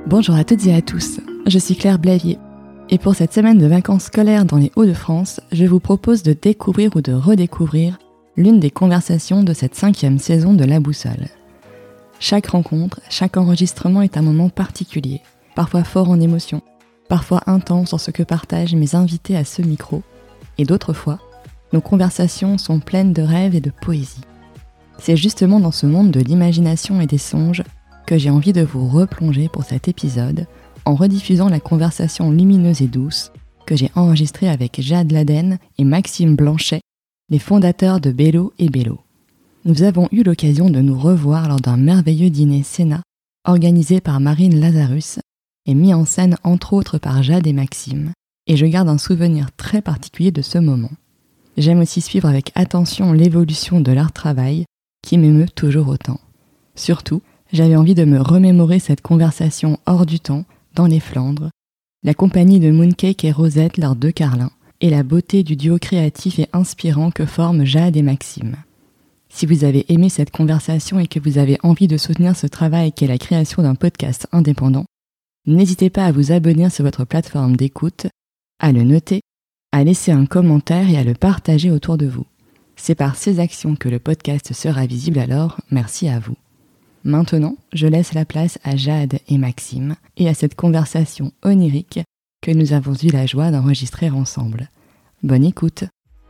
Bonjour à toutes et à tous, je suis Claire Blavier. Et pour cette semaine de vacances scolaires dans les Hauts-de-France, je vous propose de découvrir ou de redécouvrir l'une des conversations de cette 5e saison de La Boussole. Chaque rencontre, chaque enregistrement est un moment particulier, parfois fort en émotion, parfois intense dans ce que partagent mes invités à ce micro, et d'autres fois, nos conversations sont pleines de rêves et de poésie. C'est justement dans ce monde de l'imagination et des songes que j'ai envie de vous replonger pour cet épisode, en rediffusant la conversation lumineuse et douce que j'ai enregistrée avec Jade Laden et Maxime Blanchet, les fondateurs de Bello et Bello. Nous avons eu l'occasion de nous revoir lors d'un merveilleux dîner Sénat organisé par Marine Lazarus et mis en scène entre autres par Jade et Maxime, et je garde un souvenir très particulier de ce moment. J'aime aussi suivre avec attention l'évolution de leur travail qui m'émeut toujours autant. Surtout, j'avais envie de me remémorer cette conversation hors du temps, dans les Flandres, la compagnie de Mooncake et Rosette, leurs deux carlins, et la beauté du duo créatif et inspirant que forment Jade et Maxime. Si vous avez aimé cette conversation et que vous avez envie de soutenir ce travail qu'est la création d'un podcast indépendant, n'hésitez pas à vous abonner sur votre plateforme d'écoute, à le noter, à laisser un commentaire et à le partager autour de vous. C'est par ces actions que le podcast sera visible, alors merci à vous. Maintenant, je laisse la place à Jade et Maxime et à cette conversation onirique que nous avons eu la joie d'enregistrer ensemble. Bonne écoute!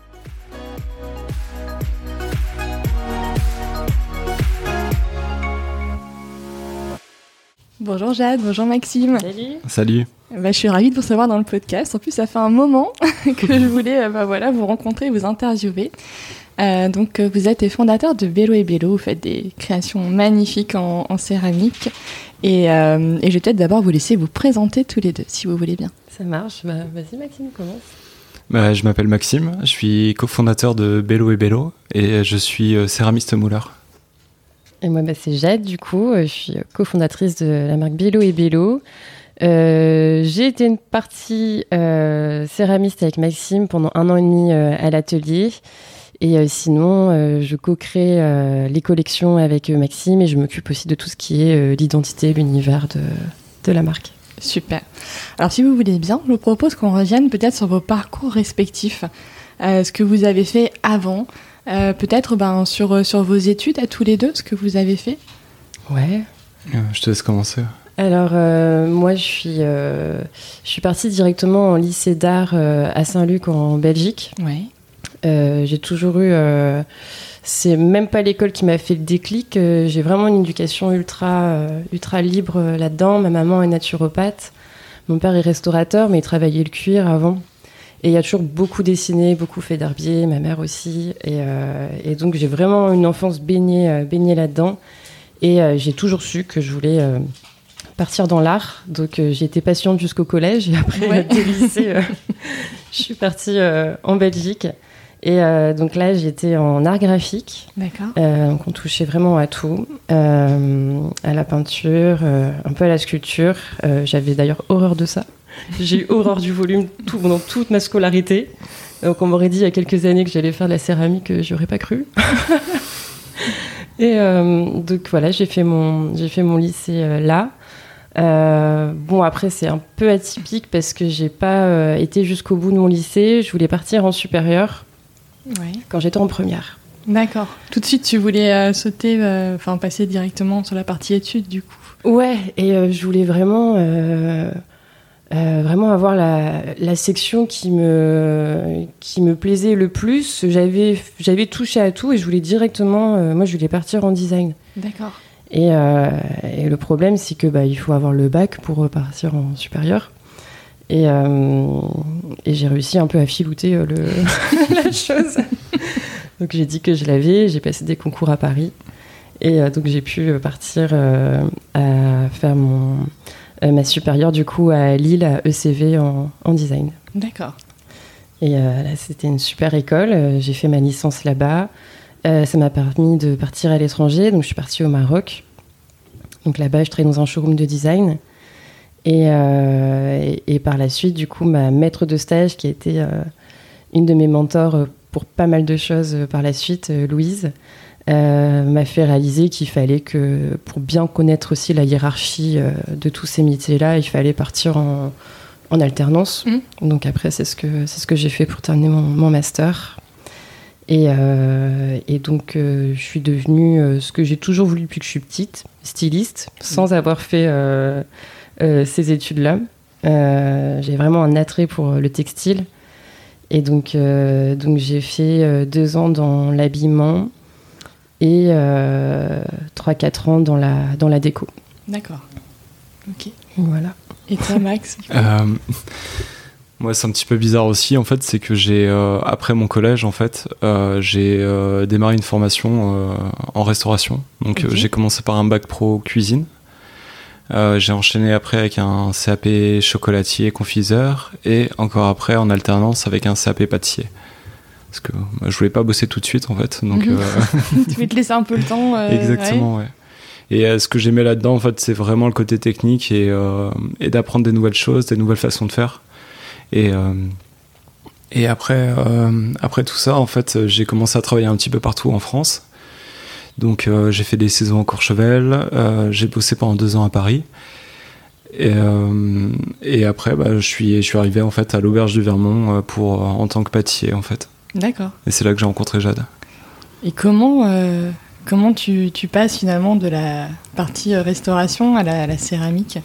Bonjour Jade, bonjour Maxime. Salut. Je suis ravie de vous recevoir dans le podcast. En plus, ça fait un moment que je voulais vous rencontrer et vous interviewer. Donc, vous êtes les fondateurs de Bello et Bello. Vous faites des créations magnifiques en céramique. Et je vais peut-être d'abord vous laisser vous présenter tous les deux, si vous voulez bien. Ça marche. Vas-y Maxime, commence. Je m'appelle Maxime, je suis cofondateur de Bello et Bello et je suis céramiste mouleur. Et moi, c'est Jade, du coup. Je suis cofondatrice de la marque Bello et Bello. J'ai été une partie céramiste avec Maxime pendant 1 an et demi à l'atelier. Et sinon, je co-crée les collections avec Maxime et je m'occupe aussi de tout ce qui est l'identité, l'univers de la marque. Super. Alors, si vous voulez bien, je vous propose qu'on revienne peut-être sur vos parcours respectifs, ce que vous avez fait avant, peut-être sur vos études à tous les deux, ce que vous avez fait. Ouais. Je te laisse commencer. Alors, moi, je suis partie directement en lycée d'art à Saint-Luc en Belgique. Ouais. J'ai toujours eu... c'est même pas l'école qui m'a fait le déclic. J'ai vraiment une éducation ultra libre là-dedans. Ma maman est naturopathe. Mon père est restaurateur, mais il travaillait le cuir avant. Et il a toujours beaucoup dessiné, beaucoup fait d'herbier, ma mère aussi. Et donc, j'ai vraiment une enfance baignée là-dedans. Et j'ai toujours su que je voulais partir dans l'art. Donc, j'ai été patiente jusqu'au collège. Et après, dès le lycée, je suis partie en Belgique. Et donc là, j'étais en art graphique. D'accord. Donc on touchait vraiment à tout, à la peinture, un peu à la sculpture. J'avais d'ailleurs horreur de ça. J'ai eu horreur du volume pendant toute ma scolarité. Donc on m'aurait dit il y a quelques années que j'allais faire de la céramique, j'aurais pas cru. Et donc voilà, j'ai fait mon lycée là. Bon, après c'est un peu atypique parce que j'ai pas été jusqu'au bout de mon lycée. Je voulais partir en supérieur. Ouais. Quand j'étais en première. D'accord. Tout de suite, tu voulais passer directement sur la partie études, du coup. Ouais, et je voulais vraiment avoir la section qui me plaisait le plus. J'avais touché à tout et je voulais directement... moi, je voulais partir en design. D'accord. Et le problème, c'est que il faut avoir le bac pour partir en supérieur. Et j'ai réussi un peu à filouter la chose. Donc j'ai dit que je l'avais, j'ai passé des concours à Paris. Et donc j'ai pu partir à faire ma supérieure du coup à Lille, à ECV en design. D'accord. Et là c'était une super école, j'ai fait ma licence là-bas. Ça m'a permis de partir à l'étranger, donc je suis partie au Maroc. Donc là-bas je travaillais dans un showroom de design. Et par la suite, du coup, ma maître de stage, qui a été une de mes mentors pour pas mal de choses par la suite, Louise, m'a fait réaliser qu'il fallait que, pour bien connaître aussi la hiérarchie de tous ces métiers-là, il fallait partir en alternance. Donc après, c'est ce que j'ai fait pour terminer mon master. Et donc, je suis devenue ce que j'ai toujours voulu depuis que je suis petite, styliste, sans avoir fait ces études-là. J'ai vraiment un attrait pour le textile. Et donc j'ai fait 2 ans dans l'habillement et 3-4 ans dans la déco. D'accord. Ok. Voilà. Et toi, Max? Moi, c'est un petit peu bizarre aussi. En fait, c'est que après mon collège, en fait, j'ai démarré une formation en restauration. Donc, j'ai commencé par un bac pro cuisine. J'ai enchaîné après avec un CAP chocolatier confiseur et encore après en alternance avec un CAP pâtissier. Parce que je voulais pas bosser tout de suite, en fait. Donc, Tu veux te laisser un peu le temps. Exactement, ouais. Et ce que j'aimais là-dedans, en fait, c'est vraiment le côté technique et d'apprendre des nouvelles choses, des nouvelles façons de faire. Et après tout ça, en fait, j'ai commencé à travailler un petit peu partout en France. Donc j'ai fait des saisons à Courchevel, j'ai bossé pendant 2 ans à Paris. Et après, je suis arrivé en fait à l'Auberge du Vermont en tant que pâtissier, en fait. D'accord. Et c'est là que j'ai rencontré Jade. Et comment tu passes finalement de la partie restauration à la céramique?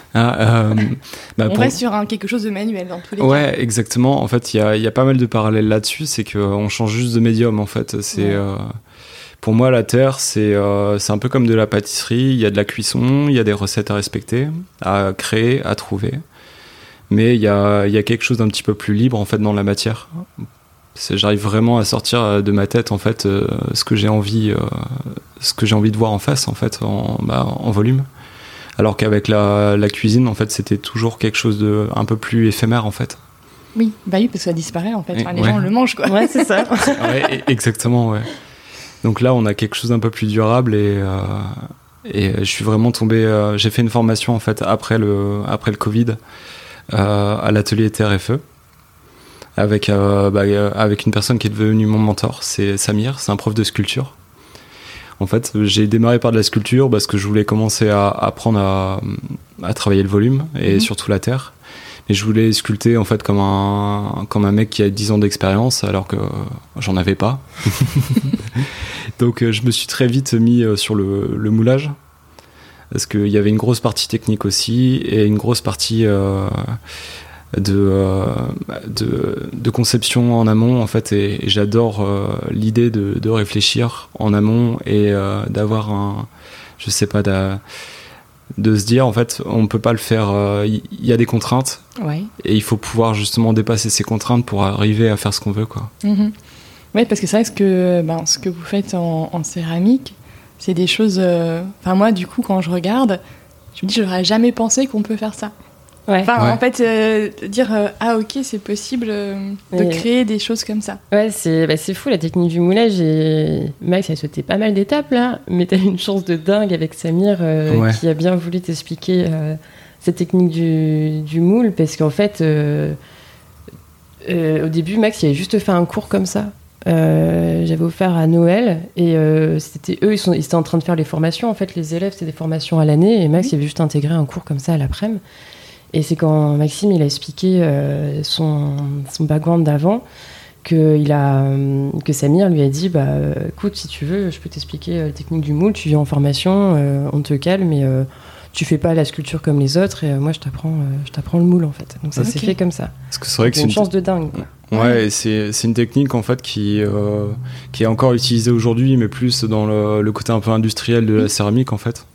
On reste sur quelque chose de manuel dans tous les cas. Ouais, exactement. En fait, il y a pas mal de parallèles là-dessus. C'est qu'on change juste de médium, en fait. Pour moi, la terre, c'est un peu comme de la pâtisserie. Il y a de la cuisson, il y a des recettes à respecter, à créer, à trouver. Mais il y a quelque chose d'un petit peu plus libre, en fait, dans la matière. J'arrive vraiment à sortir de ma tête, en fait, ce que j'ai envie de voir en face, en fait, en volume. Alors qu'avec la cuisine, en fait, c'était toujours quelque chose de un peu plus éphémère, en fait. Oui, parce que ça disparaît, en fait. Enfin, les gens le mangent, quoi. Ouais, c'est ça. Ouais, exactement, ouais. Donc là, on a quelque chose d'un peu plus durable et je suis vraiment tombé. J'ai fait une formation, en fait, après le Covid, à l'atelier Terre et Feu. Avec une personne qui est devenue mon mentor, c'est Samir, c'est un prof de sculpture. En fait, j'ai démarré par de la sculpture parce que je voulais commencer à apprendre à travailler le volume et surtout la terre. Mais je voulais sculpter en fait comme un mec qui a 10 ans d'expérience alors que j'en avais pas. Donc je me suis très vite mis sur le moulage parce qu'il y avait une grosse partie technique aussi et une grosse partie de conception en amont, en fait, et j'adore l'idée de réfléchir en amont et d'avoir de se dire, en fait, on peut pas le faire, il y a des contraintes, et il faut pouvoir justement dépasser ces contraintes pour arriver à faire ce qu'on veut, quoi. Oui, parce que c'est vrai que ce que vous faites en céramique, c'est des choses... moi, du coup, quand je regarde, je me dis, j'aurais jamais pensé qu'on peut faire ça. Ouais. En fait, dire ok, c'est possible de créer des choses comme ça. Ouais, c'est fou la technique du moulage. Et Max a sauté pas mal d'étapes là, mais t'as eu une chance de dingue avec Samir qui a bien voulu t'expliquer cette technique du moule, parce qu'en fait, au début, Max il avait juste fait un cours comme ça. J'avais offert à Noël et c'était eux, ils étaient en train de faire les formations. En fait, les élèves, c'était des formations à l'année et Max il avait juste intégré un cours comme ça à l'après-midi. Et c'est quand Maxime il a expliqué son background d'avant que Samir lui a dit écoute, si tu veux, je peux t'expliquer la technique du moule, tu viens en formation, on te cale, mais tu fais pas la sculpture comme les autres et moi je t'apprends le moule en fait. Donc ça s'est fait comme ça. Parce que c'est vrai que c'est une chance de dingue, quoi. Ouais, et c'est une technique en fait qui est encore utilisée aujourd'hui, mais plus dans le côté un peu industriel de la céramique en fait.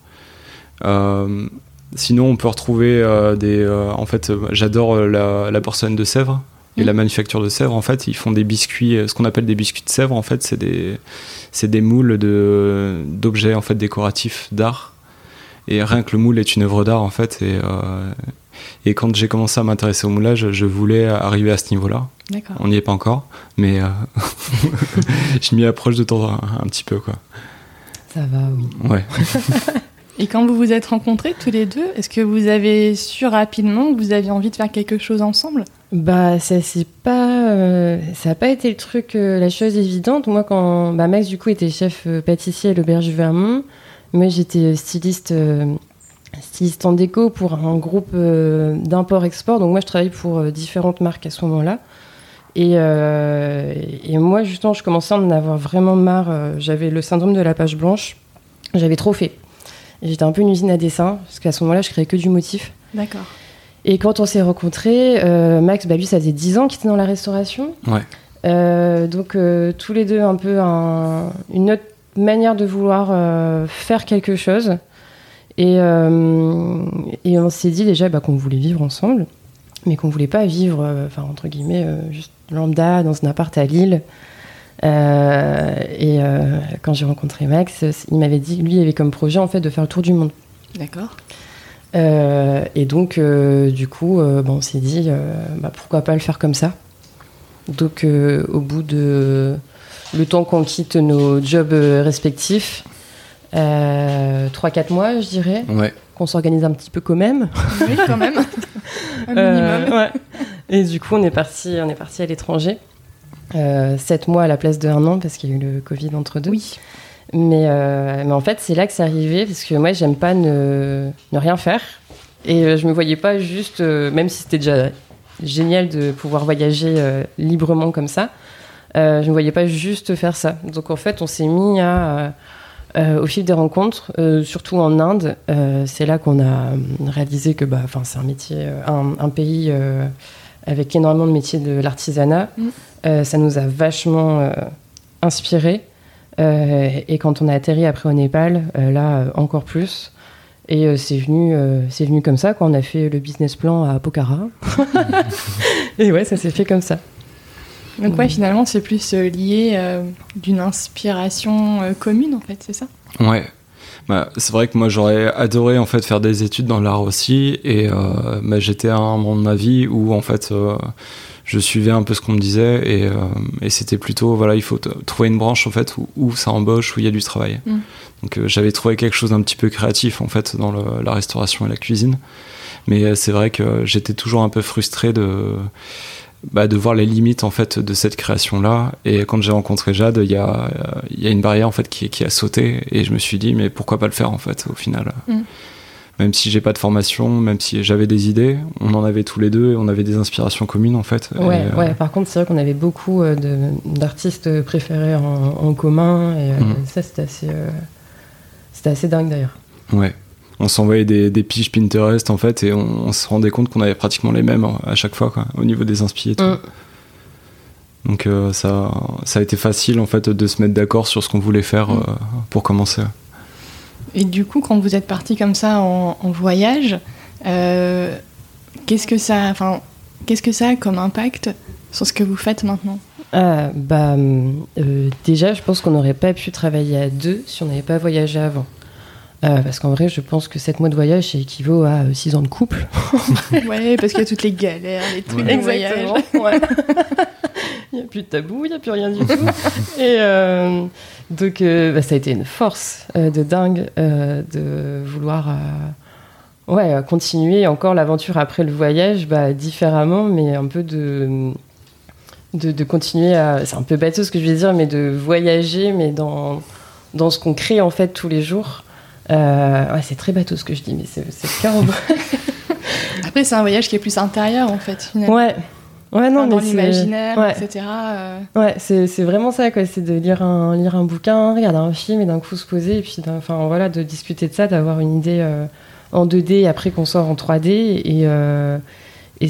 Sinon, on peut retrouver en fait, j'adore la porcelaine de Sèvres et la manufacture de Sèvres. En fait, ils font des biscuits, ce qu'on appelle des biscuits de Sèvres. En fait, c'est des moules d'objets en fait décoratifs d'art. Et rien que le moule est une œuvre d'art en fait. Et quand j'ai commencé à m'intéresser au moulage, je voulais arriver à ce niveau-là. D'accord. On n'y est pas encore, mais je m'y approche de temps un petit peu, quoi. Ça va, oui. Ouais. Et quand vous vous êtes rencontrés tous les deux, est-ce que vous avez su rapidement que vous aviez envie de faire quelque chose ensemble ? Bah, ça a pas été le truc, la chose évidente. Moi, quand Max, du coup, était chef pâtissier à l'Auberge du Vermont, moi, j'étais styliste en déco pour un groupe d'import-export. Donc, moi, je travaillais pour différentes marques à ce moment-là. Et moi, justement, je commençais à en avoir vraiment marre. J'avais le syndrome de la page blanche. J'avais trop fait. Et j'étais un peu une usine à dessin, parce qu'à ce moment-là, je créais que du motif. D'accord. Et quand on s'est rencontrés, Max, lui, ça faisait 10 ans qu'il était dans la restauration. Ouais. Donc, tous les deux, un peu une autre manière de vouloir faire quelque chose. Et on s'est dit déjà qu'on voulait vivre ensemble, mais qu'on voulait pas vivre, entre guillemets, juste lambda dans un appart à Lille. Quand j'ai rencontré Max, il m'avait dit, lui, il avait comme projet, en fait, de faire le tour du monde. D'accord. Et donc, du coup, on s'est dit, pourquoi pas le faire comme ça. Donc, au bout de le temps qu'on quitte nos jobs respectifs, 3-4 mois, je dirais, Ouais. qu'on s'organise un petit peu quand même. Oui, quand même. Un minimum. Ouais. Et du coup, on est parti à l'étranger. 7 mois à la place de 1 an, parce qu'il y a eu le Covid entre deux. Oui. Mais en fait, c'est là que c'est arrivé, parce que moi, j'aime pas ne rien faire. Et je me voyais pas juste, même si c'était déjà génial de pouvoir voyager librement comme ça, je me voyais pas juste faire ça. Donc en fait, on s'est mis au fil des rencontres, surtout en Inde. C'est là qu'on a réalisé que c'est un métier, un pays avec énormément de métiers de l'artisanat. Ça nous a vachement inspirés. Et quand on a atterri après au Népal, là encore plus. Et c'est venu comme ça quand on a fait le business plan à Pokhara. Et ouais, ça s'est fait comme ça. Donc ouais, finalement, c'est plus lié d'une inspiration commune, en fait, c'est ça ? Ouais. C'est vrai que moi, j'aurais adoré en fait faire des études dans l'art aussi. Et j'étais à un moment de ma vie où en fait je suivais un peu ce qu'on me disait et c'était plutôt il faut trouver une branche en fait où ça embauche, où il y a du travail. Donc j'avais trouvé quelque chose d'un petit peu créatif en fait dans la restauration et la cuisine, mais c'est vrai que j'étais toujours un peu frustré de voir les limites en fait de cette création là. Et quand j'ai rencontré Jade, il y a une barrière en fait qui a sauté et je me suis dit mais pourquoi pas le faire en fait au final. Même si j'ai pas de formation, même si j'avais des idées, on en avait tous les deux et on avait des inspirations communes en fait. Ouais, par contre, c'est vrai qu'on avait beaucoup d'artistes préférés en commun et ça, c'était assez dingue d'ailleurs. Ouais. On s'envoyait des piges Pinterest en fait et on se rendait compte qu'on avait pratiquement les mêmes à chaque fois quoi, au niveau des inspi et tout. Donc ça a été facile en fait de se mettre d'accord sur ce qu'on voulait faire pour commencer. Et du coup, quand vous êtes partis comme ça en voyage, qu'est-ce que ça a comme impact sur ce que vous faites maintenant ? Déjà, je pense qu'on n'aurait pas pu travailler à deux si on n'avait pas voyagé avant. Parce qu'en vrai, je pense que 7 mois de voyage, ça équivaut à 6 ans de couple. Ouais, parce qu'il y a toutes les galères, les trucs de voyage. Ouais. Il n'y a plus de tabou, il n'y a plus rien du tout. Et donc, ça a été une force de dingue de vouloir continuer encore l'aventure après le voyage, différemment, mais un peu de continuer à... C'est un peu bateau ce que je vais dire, mais de voyager, mais dans ce qu'on crée en fait tous les jours. C'est très bateau ce que je dis, mais c'est le cas en vrai. Après, c'est un voyage qui est plus intérieur en fait, finalement. Ouais, non, dans mais l'imaginaire, etc. Ouais, c'est vraiment ça, quoi. C'est de lire un bouquin, regarder un film et d'un coup se poser et puis de discuter de ça, d'avoir une idée en 2D et après qu'on sort en 3D et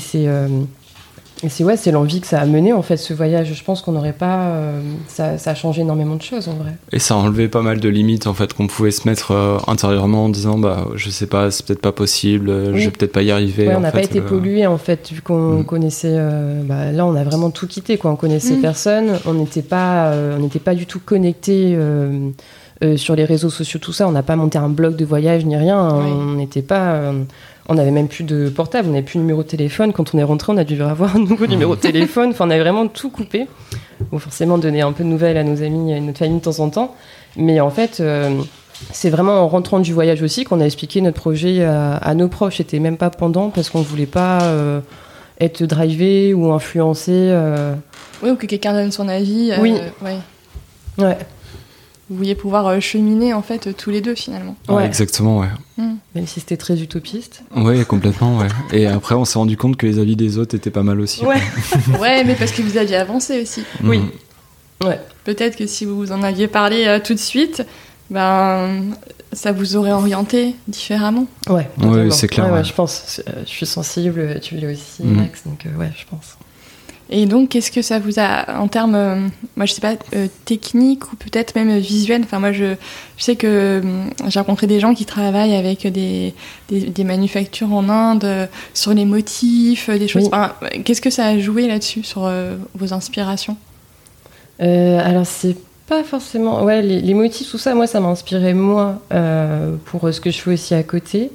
c'est l'envie que ça a mené en fait ce voyage. Je pense qu'on n'aurait pas ça a changé énormément de choses en vrai. Et ça a enlevé pas mal de limites en fait qu'on pouvait se mettre intérieurement en disant je sais pas, c'est peut-être pas possible, je vais peut-être pas y arriver. Ouais, on n'a pas été pollué en fait vu qu'on connaissait. Là, on a vraiment tout quitté quoi. On connaissait personne, on n'était pas du tout connectés sur les réseaux sociaux, tout ça. On n'a pas monté un blog de voyage ni rien. On n'était pas. On n'avait même plus de portable, on n'avait plus de numéro de téléphone. Quand on est rentré, on a dû avoir un nouveau numéro de téléphone. Enfin, on avait vraiment tout coupé. Bon, forcément, donner un peu de nouvelles à nos amis et notre famille de temps en temps. Mais en fait, c'est vraiment en rentrant du voyage aussi qu'on a expliqué notre projet à nos proches. C'était même pas pendant, parce qu'on voulait pas être drivé ou influencé. Oui, ou que quelqu'un donne son avis. Oui. Ouais. Vous vouliez pouvoir cheminer en fait tous les deux finalement. Ouais, exactement, ouais. Même si c'était très utopiste. Ouais, complètement, ouais. Et après, on s'est rendu compte que les avis des autres étaient pas mal aussi. Ouais. Ouais, mais parce que vous aviez avancé aussi. Oui. Ouais. Peut-être que si vous en aviez parlé tout de suite, ça vous aurait orienté différemment. Ouais, c'est clair. Ouais, je pense. Je suis sensible, tu l'es aussi, Max, donc ouais, je pense. Et donc, qu'est-ce que ça vous a, en termes, moi je sais pas, technique ou peut-être même visuel. Enfin, moi je sais que j'ai rencontré des gens qui travaillent avec des manufactures en Inde sur les motifs, des choses. Enfin, qu'est-ce que ça a joué là-dessus sur vos inspirations? Alors, c'est pas forcément. Ouais, les motifs, tout ça, moi ça m'a inspiré moins pour ce que je fais aussi à côté.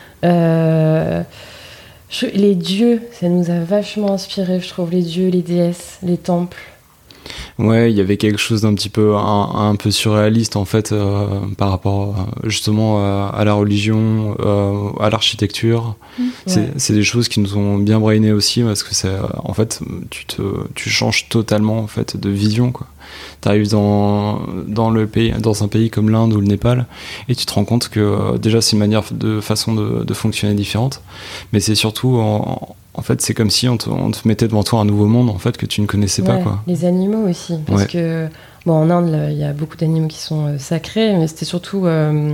Les dieux, ça nous a vachement inspiré, je trouve, les dieux, les déesses, les temples. Ouais, il y avait quelque chose d'un petit peu un peu surréaliste en fait par rapport justement à la religion, à l'architecture. C'est des choses qui nous ont bien brainé aussi parce que c'est en fait tu changes totalement en fait de vision quoi. T'arrives dans un pays comme l'Inde ou le Népal et tu te rends compte que déjà c'est une façon de fonctionner différente, mais c'est surtout en fait, c'est comme si on te mettait devant toi un nouveau monde en fait que tu ne connaissais pas quoi. Les animaux aussi, parce que en Inde, il y a beaucoup d'animaux qui sont sacrés, mais c'était surtout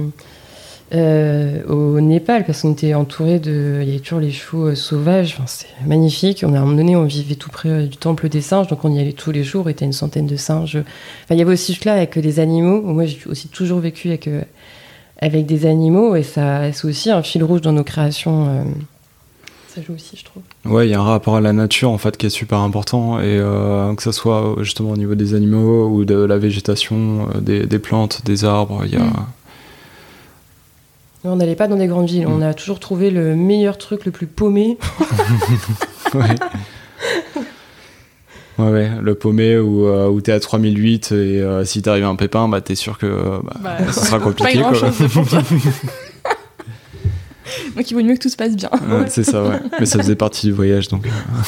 au Népal parce qu'on était entouré il y avait toujours les chevaux sauvages. Enfin, c'est magnifique. À un moment donné, on vivait tout près du temple des singes, donc on y allait tous les jours. Il y avait une centaine de singes. Enfin, il y avait aussi là avec des animaux. Moi, j'ai aussi toujours vécu avec des animaux, et c'est aussi un fil rouge dans nos créations. Ça joue aussi, je trouve. Ouais, il y a un rapport à la nature en fait qui est super important, et que ça soit justement au niveau des animaux ou de la végétation, des plantes, des arbres, il y a. On n'allait pas dans des grandes villes, on a toujours trouvé le meilleur truc, le plus paumé. Ouais, le paumé où t'es à 3008 et si t'arrive un pépin, t'es sûr que ça sera compliqué. Pas grand-chose pour toi. Donc il vaut mieux que tout se passe bien. C'est ça, ouais. Mais ça faisait partie du voyage, donc.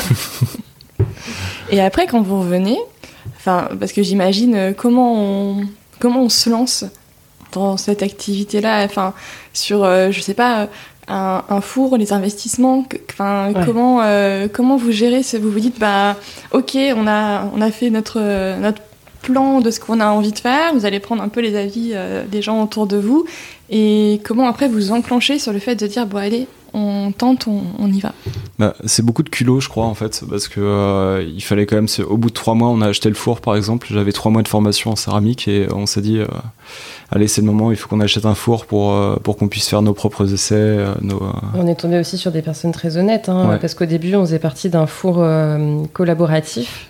Et après, quand vous revenez, parce que j'imagine comment on se lance dans cette activité-là, sur, je sais pas, un four, les investissements, comment vous gérez vous vous dites, ok, on a fait notre plan de ce qu'on a envie de faire, vous allez prendre un peu les avis des gens autour de vous, et comment après vous enclenchez sur le fait de dire, bon allez, on tente, on y va. C'est beaucoup de culot, je crois, en fait, parce que il fallait quand même, au bout de 3 mois, on a acheté le four, par exemple. J'avais 3 mois de formation en céramique et on s'est dit, allez, c'est le moment, il faut qu'on achète un four pour qu'on puisse faire nos propres essais. On est tombé aussi sur des personnes très honnêtes, parce qu'au début, on faisait partie d'un four collaboratif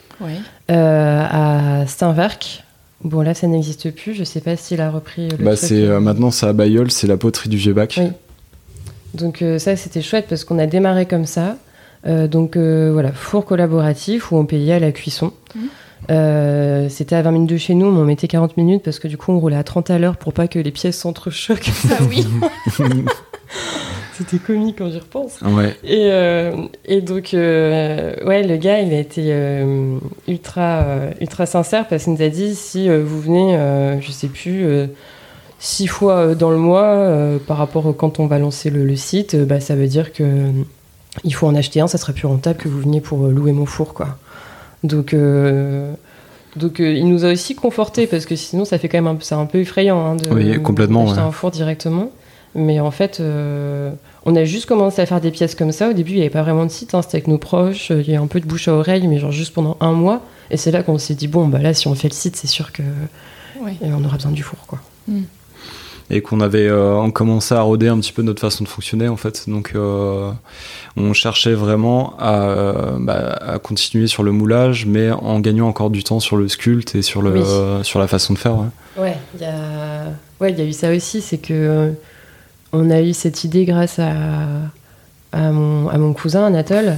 à Steenwerk. Bon, là, ça n'existe plus. Je sais pas s'il a repris le truc. Maintenant, c'est à Bailleul, c'est la poterie du Vieux-Bac. Oui. Donc ça, c'était chouette parce qu'on a démarré comme ça. Four collaboratif où on payait à la cuisson. C'était à 20 minutes de chez nous, mais on mettait 40 minutes parce que du coup, on roulait à 30 à l'heure pour pas que les pièces s'entrechoquent. Ah oui. C'était comique quand j'y repense. Ouais. Et donc, le gars, il a été ultra sincère parce qu'il nous a dit, si vous venez, je sais plus... 6 fois dans le mois, par rapport à quand on va lancer le site, ça veut dire que il faut en acheter un, ça sera plus rentable que vous veniez pour louer mon four, quoi. Donc il nous a aussi confortés parce que sinon ça fait quand même c'est un peu effrayant d'acheter un four directement. Mais en fait, on a juste commencé à faire des pièces comme ça. Au début, il n'y avait pas vraiment de site, c'était avec nos proches, il y a un peu de bouche à oreille, mais genre juste pendant 1 mois. Et c'est là qu'on s'est dit, là, si on fait le site, c'est sûr que on aura besoin du four, quoi. Et qu'on avait on commençait à roder un petit peu notre façon de fonctionner en fait, donc on cherchait vraiment à continuer sur le moulage, mais en gagnant encore du temps sur le sculpte et sur la façon de faire. Il y a eu ça aussi, c'est que on a eu cette idée grâce à mon cousin Anatole,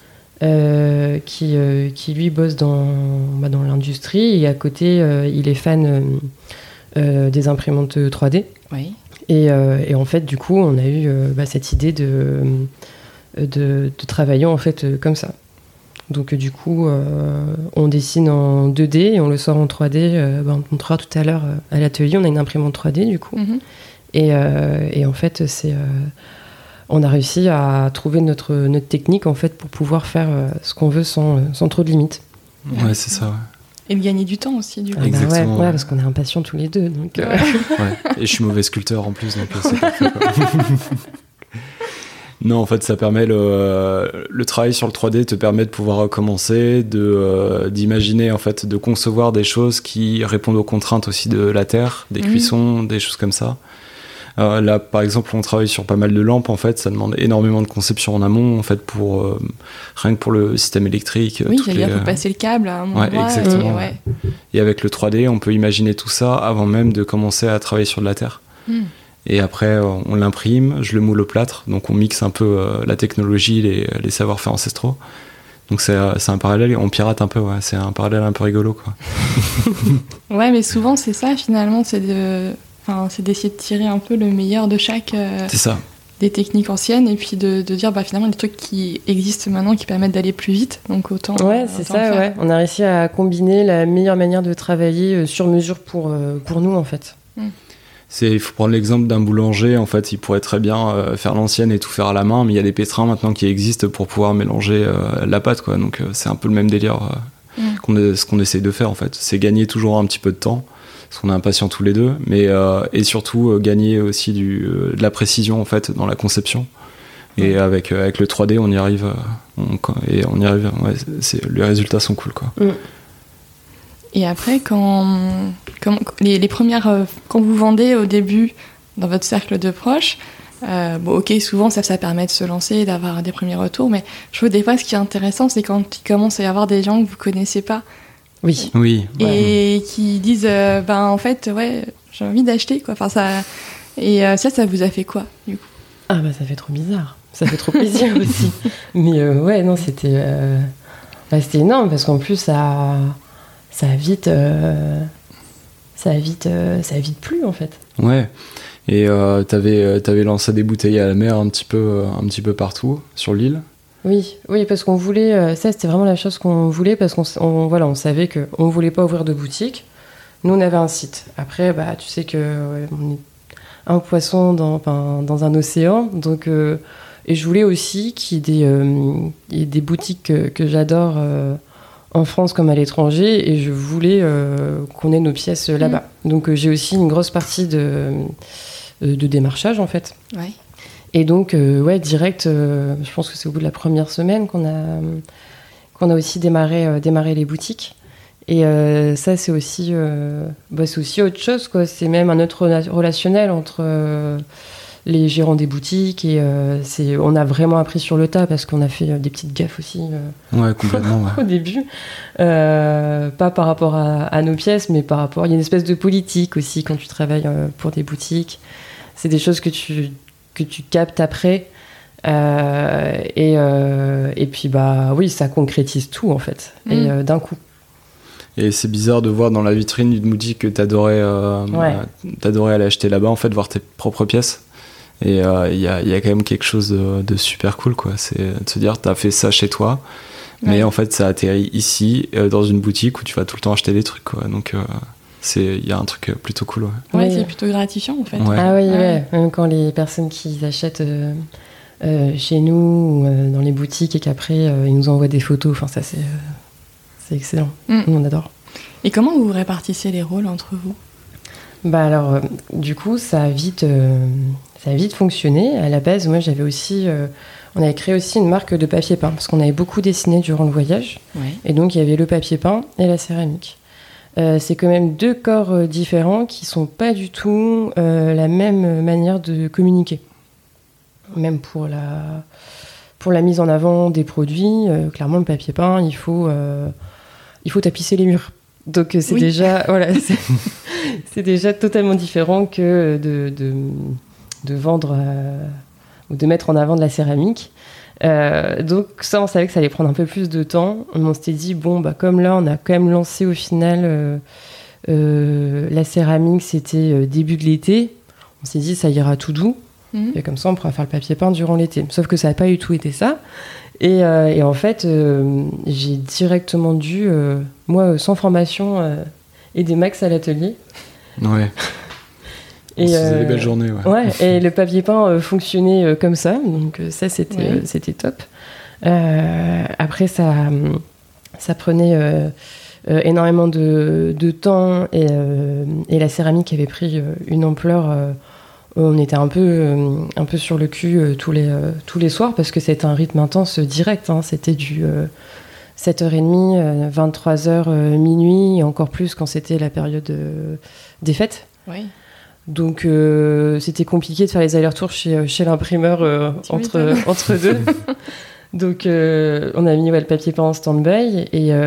qui lui bosse dans l'industrie, et à côté il est fan des imprimantes 3D. Oui. Et en fait, du coup, on a eu cette idée de travailler en fait comme ça. Donc du coup, on dessine en 2D et on le sort en 3D. On montrera tout à l'heure à l'atelier, on a une imprimante 3D du coup. Et en fait, on a réussi à trouver notre technique en fait pour pouvoir faire ce qu'on veut sans trop de limites. Ouais, c'est ça. Ouais. Et de gagner du temps aussi, du coup. Exactement. Ouais, parce qu'on est impatients tous les deux. Donc, ouais. Et je suis mauvais sculpteur en plus, donc c'est parfait. Non, en fait, ça permet le travail sur le 3D te permet de pouvoir commencer, d'imaginer, en fait, de concevoir des choses qui répondent aux contraintes aussi de la terre, des cuissons, des choses comme ça. Là, par exemple, on travaille sur pas mal de lampes. En fait, ça demande énormément de conception en amont, en fait, rien que pour le système électrique. Oui, c'est-à-dire qu'il faut passer le câble à un endroit. Ouais, exactement. Et avec le 3D, on peut imaginer tout ça avant même de commencer à travailler sur de la terre. Et après, on l'imprime, je le moule au plâtre, donc on mixe un peu la technologie, les savoir-faire ancestraux. Donc c'est un parallèle, on pirate un peu, ouais. C'est un parallèle un peu rigolo, quoi. Ouais, mais souvent c'est ça finalement, c'est d'essayer de tirer un peu le meilleur de chaque c'est ça. Des techniques anciennes et puis de dire finalement des trucs qui existent maintenant qui permettent d'aller plus vite, donc autant c'est ça, ouais. On a réussi à combiner la meilleure manière de travailler sur mesure pour nous en fait. Il faut prendre l'exemple d'un boulanger, en fait, il pourrait très bien faire l'ancienne et tout faire à la main, mais il y a des pétrins maintenant qui existent pour pouvoir mélanger la pâte, quoi. Donc c'est un peu le même délire ce qu'on essaye de faire, en fait. C'est gagner toujours un petit peu de temps, parce qu'on est impatients tous les deux, mais et surtout gagner aussi de la précision, en fait, dans la conception. Et avec le 3D, on y arrive, les résultats sont cool, quoi. Et après, quand les premières, quand vous vendez au début dans votre cercle de proches, souvent ça permet de se lancer, d'avoir des premiers retours, mais je trouve des fois ce qui est intéressant, c'est quand il commence à y avoir des gens que vous connaissez pas. Oui. Et qui disent, en fait, j'ai envie d'acheter, quoi. Enfin, ça vous a fait quoi, du coup ? Ah ça fait trop bizarre. Ça fait trop plaisir aussi. Mais c'était énorme parce qu'en plus ça a vite plu en fait. Ouais. Et t'avais lancé des bouteilles à la mer un petit peu partout sur l'île. Oui, parce qu'on voulait, ça c'était vraiment la chose qu'on voulait parce qu'on savait qu'on voulait pas ouvrir de boutique. Nous on avait un site. Après tu sais que on est un poisson dans un océan, donc et je voulais aussi qu'il y ait des boutiques que j'adore. En France comme à l'étranger, et je voulais qu'on ait nos pièces là-bas. Donc j'ai aussi une grosse partie de démarchage en fait. Ouais. Et donc direct, je pense que c'est au bout de la première semaine qu'on a aussi démarré les boutiques. Et ça c'est aussi autre chose, quoi. C'est même un autre relationnel entre les gérants des boutiques et on a vraiment appris sur le tas parce qu'on a fait des petites gaffes aussi complètement, au début, pas par rapport à nos pièces, mais par rapport, il y a une espèce de politique aussi quand tu travailles pour des boutiques, c'est des choses que tu captes après et puis ça concrétise tout en fait et d'un coup. Et c'est bizarre de voir dans la vitrine d'une boutique que t'adorais aller acheter là-bas, en fait, voir tes propres pièces. Et il y a quand même quelque chose de super cool, quoi. C'est de se dire, t'as fait ça chez toi, mais en fait, ça atterrit ici, dans une boutique où tu vas tout le temps acheter des trucs, quoi. Donc, il y a un truc plutôt cool, ouais. C'est plutôt gratifiant, en fait. Ouais. Ah oui, même quand les personnes qui achètent chez nous ou dans les boutiques et qu'après, ils nous envoient des photos, enfin, ça, c'est excellent. On adore. Et comment vous répartissez les rôles entre vous ? Alors, du coup, ça a vite fonctionné. À la base, moi, j'avais aussi... on avait créé aussi une marque de papier peint, parce qu'on avait beaucoup dessiné durant le voyage. Ouais. Et donc, il y avait le papier peint et la céramique. C'est quand même deux corps différents qui sont pas du tout la même manière de communiquer. Même pour la mise en avant des produits, clairement, le papier peint, il faut tapisser les murs. Donc, c'est déjà... Voilà, c'est déjà totalement différent que de vendre ou de mettre en avant de la céramique. Donc ça, on savait que ça allait prendre un peu plus de temps. On s'était dit, comme là, on a quand même lancé au final la céramique, c'était début de l'été. On s'est dit, ça ira tout doux. Et comme ça, on pourra faire le papier peint durant l'été. Sauf que ça n'a pas du tout été ça. Et en fait, j'ai directement dû, moi, sans formation, aider Max à l'atelier. Ouais. Et on se faisait des belles journées. Ouais, et le papier peint fonctionnait comme ça, donc ça, c'était top. Après, ça prenait énormément de temps, et la céramique avait pris une ampleur. On était un peu sur le cul tous les soirs, parce que c'était un rythme intense direct. Hein. C'était du 7h30, 23h, minuit, et encore plus quand c'était la période des fêtes. Oui. Donc c'était compliqué de faire les allers-retours chez l'imprimeur entre deux. Donc on a mis le papier peint en stand-by,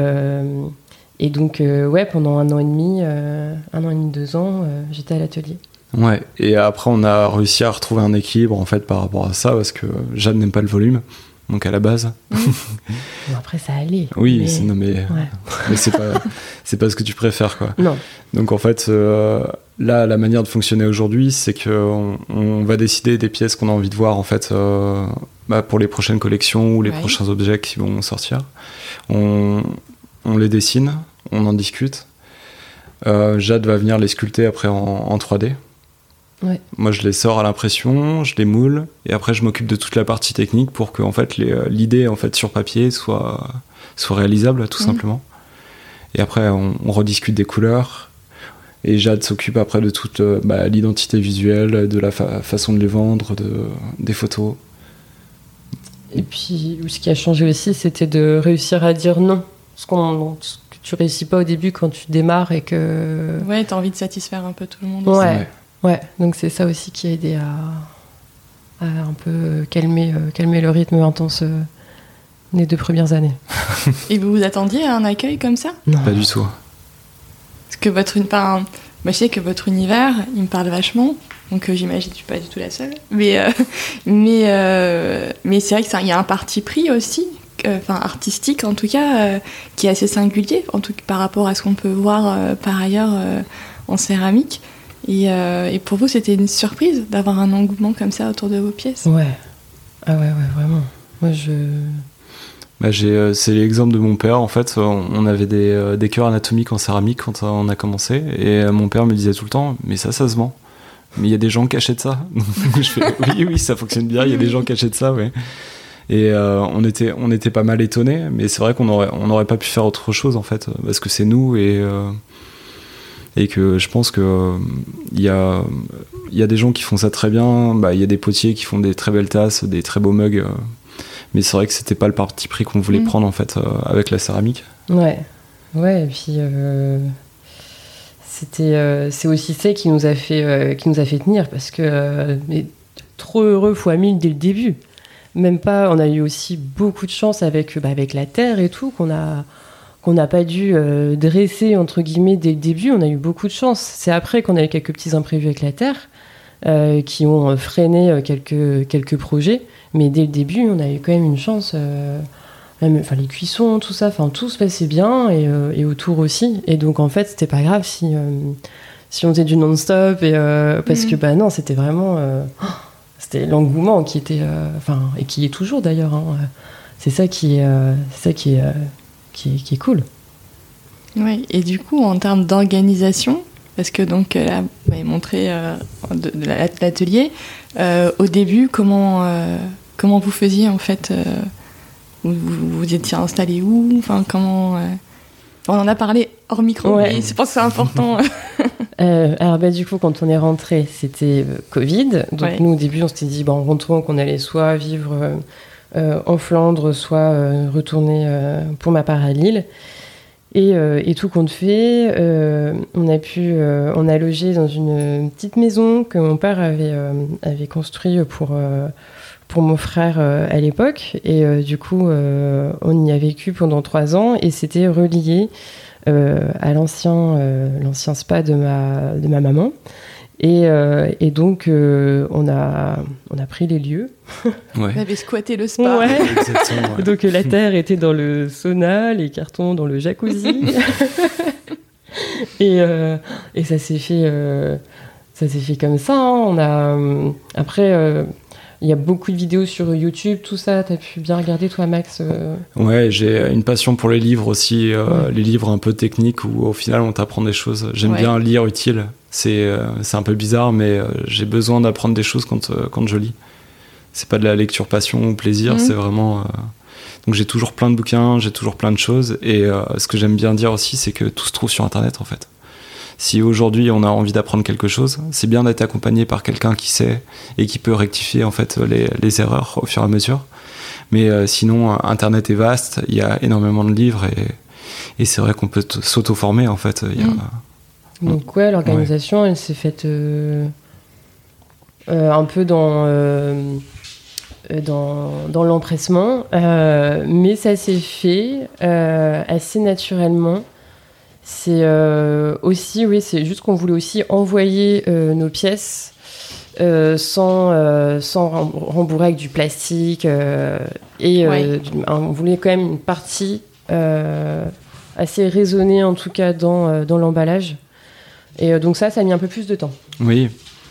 et donc pendant 1 an et demi, 2 ans, j'étais à l'atelier. Ouais, et après on a réussi à retrouver un équilibre en fait par rapport à ça, parce que Jade n'aime pas le volume, donc à la base. Bon, après ça allait. Oui, mais... mais c'est pas ce que tu préfères, quoi. Non. Donc en fait, là, la manière de fonctionner aujourd'hui, c'est qu'on va décider des pièces qu'on a envie de voir en fait pour les prochaines collections ou les prochains objets qui vont sortir. On les dessine, on en discute. Jade va venir les sculpter après en 3D. Ouais. Moi, je les sors à l'impression, je les moule, et après, je m'occupe de toute la partie technique pour que en fait, l'idée en fait, sur papier soit réalisable, tout simplement. Et après, on rediscute des couleurs, et Jade s'occupe après de toute l'identité visuelle, de la façon de les vendre, des photos. Et puis, ce qui a changé aussi, c'était de réussir à dire non. Ce que tu réussis pas au début quand tu démarres et que... Ouais, t'as envie de satisfaire un peu tout le monde. Ouais, donc c'est ça aussi qui a aidé à un peu calmer le rythme intense des 2 premières années. Et vous vous attendiez à un accueil comme ça ? Non. Pas du tout. Parce que je sais que votre univers, il me parle vachement, donc j'imagine que je suis pas du tout la seule. Mais c'est vrai qu'il y a un parti pris aussi, artistique en tout cas, qui est assez singulier, en tout cas par rapport à ce qu'on peut voir par ailleurs en céramique. Et pour vous, c'était une surprise d'avoir un engouement comme ça autour de vos pièces ? Ouais. Ah ouais, vraiment. Moi, c'est l'exemple de mon père. En fait, on avait des cœurs anatomiques en céramique quand on a commencé, et mon père me disait tout le temps, mais ça se vend. Mais il y a des gens qui achètent ça. Je fais, oui, ça fonctionne bien. Il y a des gens qui achètent ça, ouais. Et on était pas mal étonnés, mais c'est vrai qu'on aurait pas pu faire autre chose en fait, parce que c'est nous, et que je pense que il y a des gens qui font ça très bien. Il y a des potiers qui font des très belles tasses, des très beaux mugs, mais c'est vrai que c'était pas le parti pris qu'on voulait prendre en fait avec la céramique. Ouais, et puis c'est aussi ça qui nous a fait tenir, parce que trop heureux fois 1000 dès le début. Même pas, on a eu aussi beaucoup de chance avec la terre et tout, qu'on n'a pas dû dresser entre guillemets dès le début. On a eu beaucoup de chance. C'est après qu'on a eu quelques petits imprévus avec la terre qui ont freiné quelques projets, mais dès le début on a eu quand même une chance. Les cuissons, tout ça, tout se passait bien, et autour aussi. Et donc en fait c'était pas grave si on faisait du non-stop, parce que non, c'était vraiment c'était l'engouement qui était et qui est toujours d'ailleurs, hein. C'est ça qui est cool. Oui, et du coup, en termes d'organisation, parce que donc là, vous m'avez montré de l'atelier, au début, comment vous faisiez en fait, vous étiez installé où, comment on en a parlé hors micro, mais je pense que c'est important. Alors du coup, quand on est rentré, c'était Covid. Donc nous, au début, on s'était dit, en rentrant, qu'on allait soit vivre en Flandre, soit retourner pour ma part à Lille. Et tout compte fait, on a logé dans une petite maison que mon père avait construite pour mon frère à l'époque. Et du coup, on y a vécu pendant 3 ans, et c'était relié à l'ancien spa de ma maman. Et donc, on a pris les lieux. Ouais. Vous avez squatté le spa. Ouais. Exactement, ouais. Donc, la terre était dans le sauna, les cartons dans le jacuzzi. Et ça s'est fait Ça s'est fait comme ça. On a après. Il y a beaucoup de vidéos sur YouTube, tout ça. T'as pu bien regarder, toi, Max Ouais, j'ai une passion pour les livres aussi, les livres un peu techniques où au final on t'apprend des choses. J'aime bien lire utile. C'est un peu bizarre, mais j'ai besoin d'apprendre des choses quand je lis. C'est pas de la lecture passion ou plaisir, c'est vraiment... Donc j'ai toujours plein de bouquins, j'ai toujours plein de choses. Et ce que j'aime bien dire aussi, c'est que tout se trouve sur Internet, en fait. Si aujourd'hui on a envie d'apprendre quelque chose, c'est bien d'être accompagné par quelqu'un qui sait et qui peut rectifier en fait les erreurs au fur et à mesure. Mais sinon, Internet est vaste, il y a énormément de livres et c'est vrai qu'on peut s'auto-former en fait. Donc l'organisation elle s'est faite un peu dans l'empressement, mais ça s'est fait assez naturellement. C'est aussi, c'est juste qu'on voulait aussi envoyer nos pièces sans rembourrer avec du plastique. On voulait quand même une partie assez raisonnée, en tout cas, dans l'emballage. Et donc ça a mis un peu plus de temps. Oui.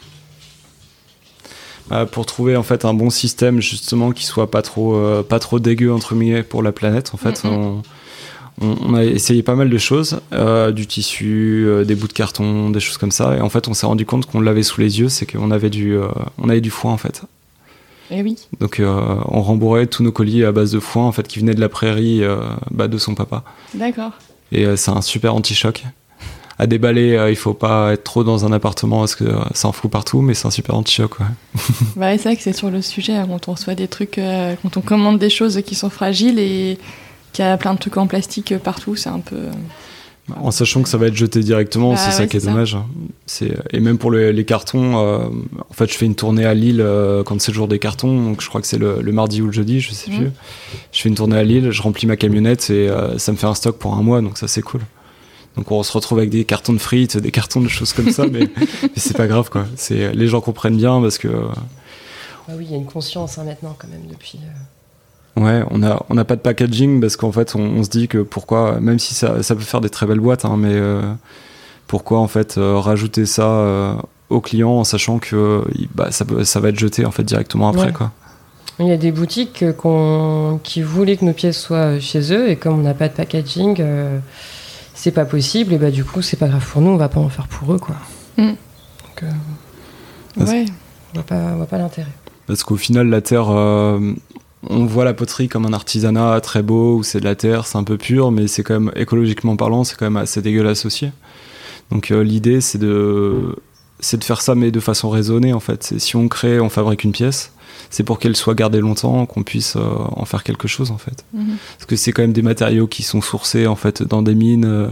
Pour trouver en fait un bon système, justement, qui soit pas trop dégueu, entre guillemets, pour la planète, en fait, on a essayé pas mal de choses, du tissu, des bouts de carton, des choses comme ça. Et en fait, on s'est rendu compte qu'on l'avait sous les yeux, c'est qu'on avait du foin en fait. Et oui. Donc, on rembourrait tous nos colis à base de foin en fait, qui venait de la prairie de son papa. D'accord. Et c'est un super anti-choc. À déballer, il faut pas être trop dans un appartement parce que ça en fout partout, mais c'est un super anti-choc. Ouais. C'est vrai que c'est sur le sujet quand on reçoit des trucs, quand on commande des choses qui sont fragiles et qu'il y a plein de trucs en plastique partout, c'est un peu... En sachant que ça va être jeté directement, c'est ça qui est dommage. Et même pour les cartons, en fait, je fais une tournée à Lille quand c'est le jour des cartons, donc je crois que c'est le mardi ou le jeudi, je sais plus. Je fais une tournée à Lille, je remplis ma camionnette et ça me fait un stock pour un mois, donc ça c'est cool. Donc on se retrouve avec des cartons de frites, des cartons de choses comme ça, mais c'est pas grave quoi. Les gens comprennent bien parce que... oui, il y a une conscience maintenant quand même depuis... Ouais, on n'a pas de packaging parce qu'en fait on se dit que pourquoi, même si ça peut faire des très belles boîtes, mais pourquoi en fait rajouter ça aux clients en sachant que ça va être jeté en fait directement après quoi. Il y a des boutiques qui voulaient que nos pièces soient chez eux et comme on n'a pas de packaging, c'est pas possible et du coup c'est pas grave pour nous, on va pas en faire pour eux quoi. Donc, on voit pas l'intérêt. Parce qu'au final la terre, on voit la poterie comme un artisanat très beau où c'est de la terre, c'est un peu pur, mais c'est quand même écologiquement parlant, c'est quand même assez dégueulasse aussi. Donc l'idée c'est de faire ça mais de façon raisonnée en fait. Si on fabrique une pièce, c'est pour qu'elle soit gardée longtemps, qu'on puisse en faire quelque chose en fait. Parce que c'est quand même des matériaux qui sont sourcés en fait dans des mines.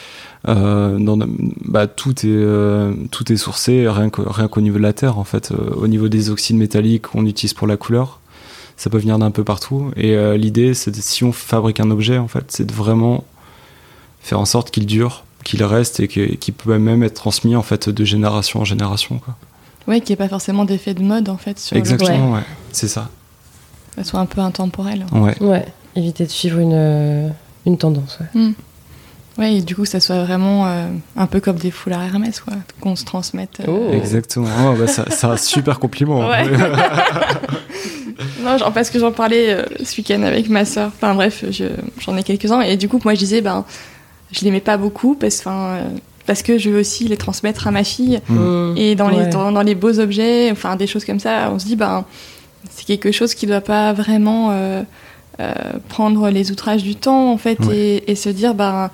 Tout est sourcé rien qu'au niveau de la terre en fait. Au niveau des oxydes métalliques qu'on utilise pour la couleur, ça peut venir d'un peu partout. Et l'idée, c'est si on fabrique un objet en fait, c'est de vraiment faire en sorte qu'il dure, qu'il reste et qu'il peut même être transmis en fait de génération en génération quoi. Ouais, qu'il n'y ait pas forcément d'effet de mode en fait sur exactement, ouais, c'est ça. Ça soit un peu intemporel. Ouais, éviter de suivre une tendance. Ouais, et du coup, ça soit vraiment un peu comme des foulards Hermès, quoi, qu'on se transmette. Exactement. C'est un super compliment. Ouais. Non, parce que j'en parlais ce week-end avec ma sœur. Enfin bref, j'en ai quelques-uns. Et du coup, moi, je disais, je l'aimais pas beaucoup parce que je veux aussi les transmettre à ma fille. Et dans les beaux objets, enfin des choses comme ça, on se dit, c'est quelque chose qui doit pas vraiment prendre les outrages du temps, en fait, et se dire,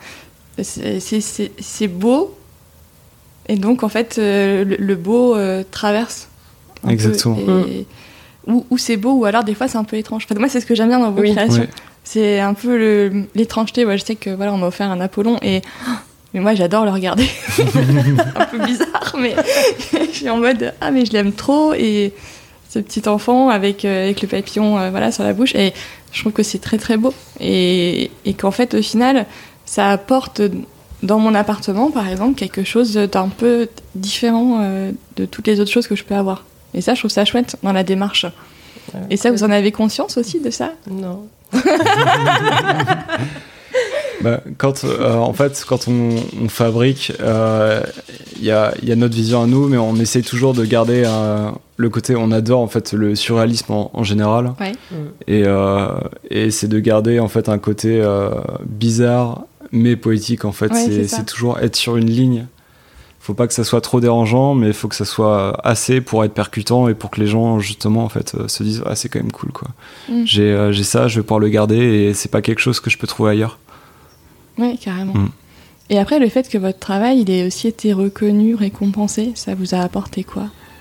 c'est beau. Et donc, en fait, le beau traverse. Exactement. Ou c'est beau, ou alors des fois c'est un peu étrange. Enfin, moi, c'est ce que j'aime bien dans vos créations. Ouais. C'est un peu l'étrangeté. Ouais, je sais que on m'a offert un Apollon et moi j'adore le regarder. C'est un peu bizarre, mais je suis en mode mais je l'aime trop. Et ce petit enfant avec le papillon sur la bouche, et je trouve que c'est très très beau. Et qu'en fait, au final, ça apporte dans mon appartement, par exemple, quelque chose d'un peu différent de toutes les autres choses que je peux avoir. Et ça, je trouve ça chouette dans la démarche. Et ça, vous en avez conscience aussi de ça ? Non. Quand on fabrique, il y a notre vision à nous, mais on essaie toujours de garder le côté. On adore en fait le surréalisme en général, Ouais. et c'est de garder en fait un côté bizarre mais poétique en fait. Ouais, c'est toujours être sur une ligne. Faut pas que ça soit trop dérangeant, mais il faut que ça soit assez pour être percutant et pour que les gens justement en fait se disent c'est quand même cool quoi. J'ai ça, je vais pouvoir le garder et c'est pas quelque chose que je peux trouver ailleurs. Ouais, carrément. Et après, le fait que votre travail, il ait aussi été reconnu, récompensé, ça vous a apporté quoi?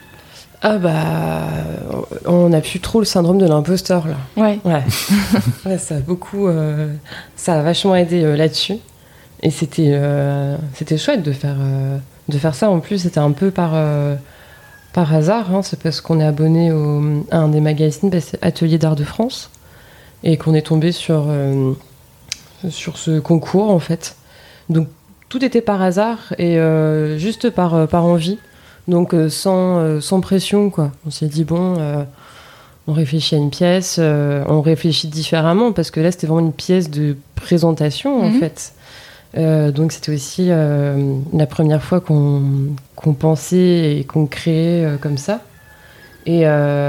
On n'a plus trop le syndrome de l'imposteur là. Ouais. Ouais, ça a beaucoup, ça a vachement aidé là-dessus. Et c'était chouette de faire ça. En plus, c'était un peu par hasard. Hein. C'est parce qu'on est abonné à un des magazines, c'est Atelier d'Art de France, et qu'on est tombé sur ce concours en fait. Donc tout était par hasard et juste par envie. Donc sans pression quoi. On s'est dit on réfléchit à une pièce, on réfléchit différemment parce que là c'était vraiment une pièce de présentation en fait. Donc c'était aussi la première fois qu'on pensait et qu'on créait comme ça. Et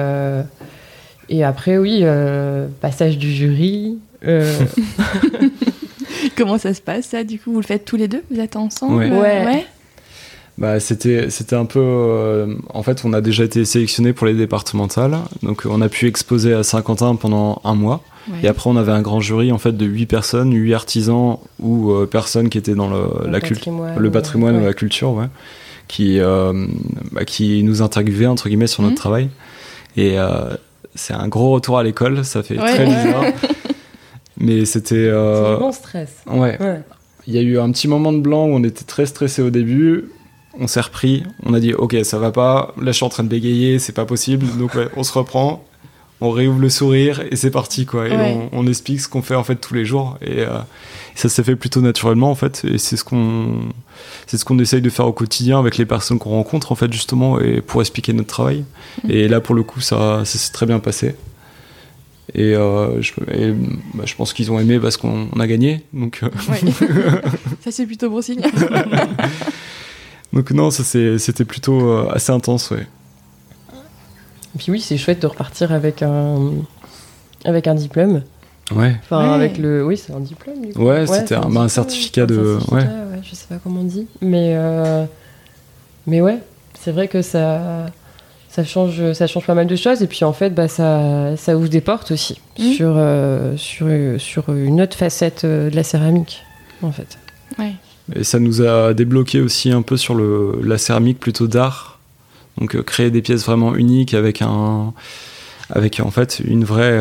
après oui, passage du jury. Comment ça se passe ça du coup? Vous le faites tous les deux? Vous êtes ensemble? Ouais. C'était un peu en fait on a déjà été sélectionné pour les départementales, donc on a pu exposer à Saint-Quentin pendant un mois. Ouais. Et après on avait un grand jury en fait de 8 personnes, 8 artisans ou personnes qui étaient dans le patrimoine ou la culture, qui nous interviewaient entre guillemets sur notre travail. Et c'est un gros retour à l'école, ça fait très bizarre. Mais c'était un bon stress. Ouais. Il y a eu un petit moment de blanc où on était très stressé au début. On s'est repris, on a dit ok ça va pas, là je suis en train de bégayer, c'est pas possible, donc on se reprend, on réouvre le sourire et c'est parti quoi. Et on explique ce qu'on fait en fait tous les jours et ça s'est fait plutôt naturellement en fait et c'est ce qu'on essaye de faire au quotidien avec les personnes qu'on rencontre en fait justement et pour expliquer notre travail. Et là pour le coup ça s'est très bien passé. Et je pense qu'ils ont aimé parce qu'on a gagné donc ça c'est plutôt bon signe. Donc non, c'était plutôt assez intense, ouais. Et puis oui, c'est chouette de repartir avec un diplôme. Ouais. Enfin, avec le... Oui, c'est un diplôme, du coup. Ouais, c'était un certificat de... Ouais, je sais pas comment on dit. Mais ouais, c'est vrai que ça change pas mal de choses. Et puis, en fait, ça ouvre des portes aussi sur une autre facette de la céramique, en fait. Ouais. Et ça nous a débloqué aussi un peu sur la céramique plutôt d'art. Donc créer des pièces vraiment uniques avec en fait une vraie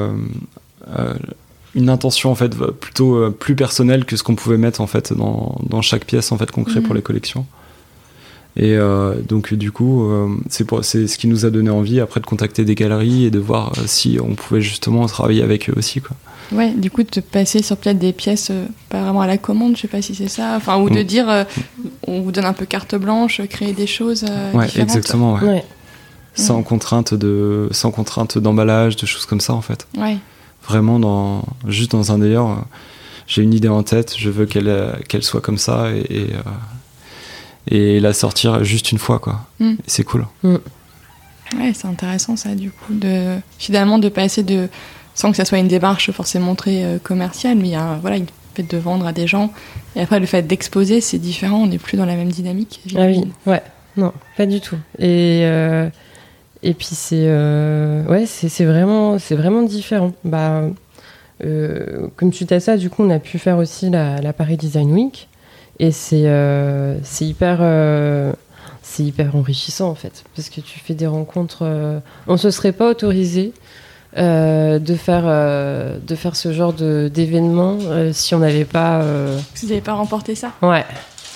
une intention en fait plutôt plus personnelle que ce qu'on pouvait mettre en fait dans chaque pièce en fait qu'on crée pour les collections. Et donc du coup c'est ce qui nous a donné envie après de contacter des galeries et de voir si on pouvait justement travailler avec eux aussi quoi. Ouais, du coup, de passer sur peut-être des pièces pas vraiment à la commande, je sais pas si c'est ça, enfin, ou de dire, on vous donne un peu carte blanche, créer des choses différentes. Exactement, ouais. Sans contrainte d'emballage, de choses comme ça, en fait. Ouais. Vraiment, juste dans un délire, j'ai une idée en tête, je veux qu'elle soit comme ça, et la sortir juste une fois, quoi. Et c'est cool. Ouais, c'est intéressant, ça, du coup, finalement, de passer sans que ça soit une démarche forcément très commerciale, mais il y a le fait de vendre à des gens. Et après, le fait d'exposer, c'est différent, on n'est plus dans la même dynamique. J'imagine. Ah oui, ouais, non, pas du tout. Et puis, c'est vraiment différent. Comme suite à ça, du coup, on a pu faire aussi la Paris Design Week. Et c'est hyper enrichissant, en fait, parce que tu fais des rencontres... on ne se serait pas autorisé de faire ce genre d'événement si on n'avait pas... Vous n'avez pas remporté ça? Ouais.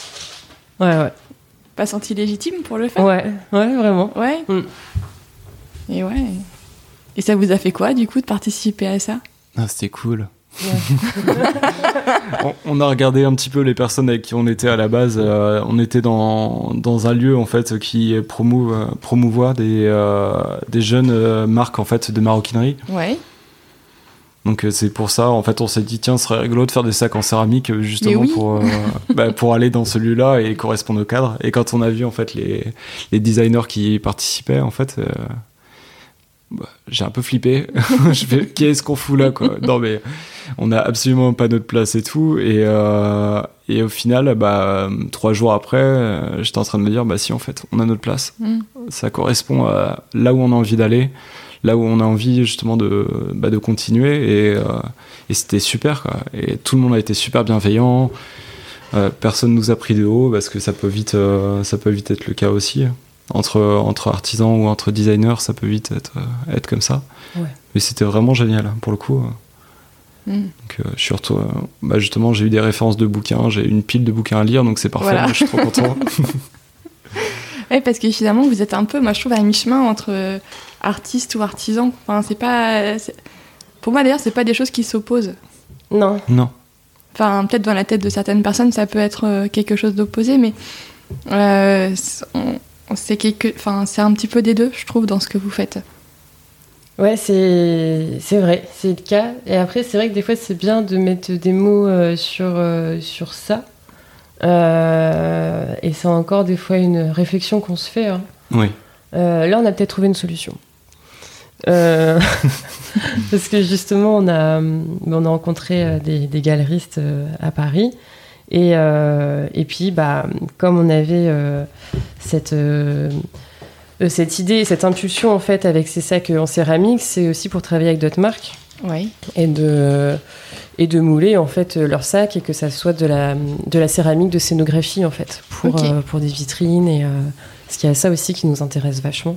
Pas senti légitime pour le faire? Ouais, vraiment. Ouais. Et ouais. Et ça vous a fait quoi, du coup, de participer à ça? C'était cool. Ouais. On a regardé un petit peu les personnes avec qui on était à la base. On était dans un lieu en fait qui promouvoit des jeunes marques en fait de maroquinerie. Ouais. Donc c'est pour ça, en fait, on s'est dit, tiens, ce serait rigolo de faire des sacs en céramique, justement pour aller dans celui-là et correspondre au cadre. Et quand on a vu, en fait, les designers qui y participaient, en fait, j'ai un peu flippé. Je fais, qu'est-ce qu'on fout là, quoi? Non, mais on a absolument pas notre place et tout. Et au final, 3 jours après, j'étais en train de me dire, si, en fait, on a notre place. Ça correspond à là où on a envie d'aller, là où on a envie justement de continuer. Et c'était super, quoi. Et tout le monde a été super bienveillant. Personne nous a pris de haut, parce que ça peut vite être le cas aussi. Entre artisans ou entre designers, ça peut vite être comme ça. Ouais. Mais c'était vraiment génial, pour le coup. Donc, je suis justement, j'ai eu des références de bouquins, j'ai une pile de bouquins à lire, donc c'est parfait, moi, je suis trop content. Oui, parce que finalement, vous êtes un peu, moi je trouve, à mi-chemin entre artiste ou artisan. Enfin, pour moi, d'ailleurs, c'est pas des choses qui s'opposent. Non. Enfin, peut-être dans la tête de certaines personnes, ça peut être quelque chose d'opposé, mais c'est un petit peu des deux, je trouve, dans ce que vous faites. Ouais, c'est vrai, c'est le cas. Et après, c'est vrai que des fois, c'est bien de mettre des mots sur ça. Et c'est encore des fois une réflexion qu'on se fait. Hein. Oui. Là, on a peut-être trouvé une solution. Parce que justement, on a rencontré des galeristes à Paris. Et puis, comme on avait cette idée, cette impulsion en fait avec ces sacs en céramique, c'est aussi pour travailler avec d'autres marques. Oui. Et de mouler en fait leurs sacs et que ça soit de la céramique de scénographie en fait pour des vitrines et parce qu'il y a ça aussi qui nous intéresse vachement.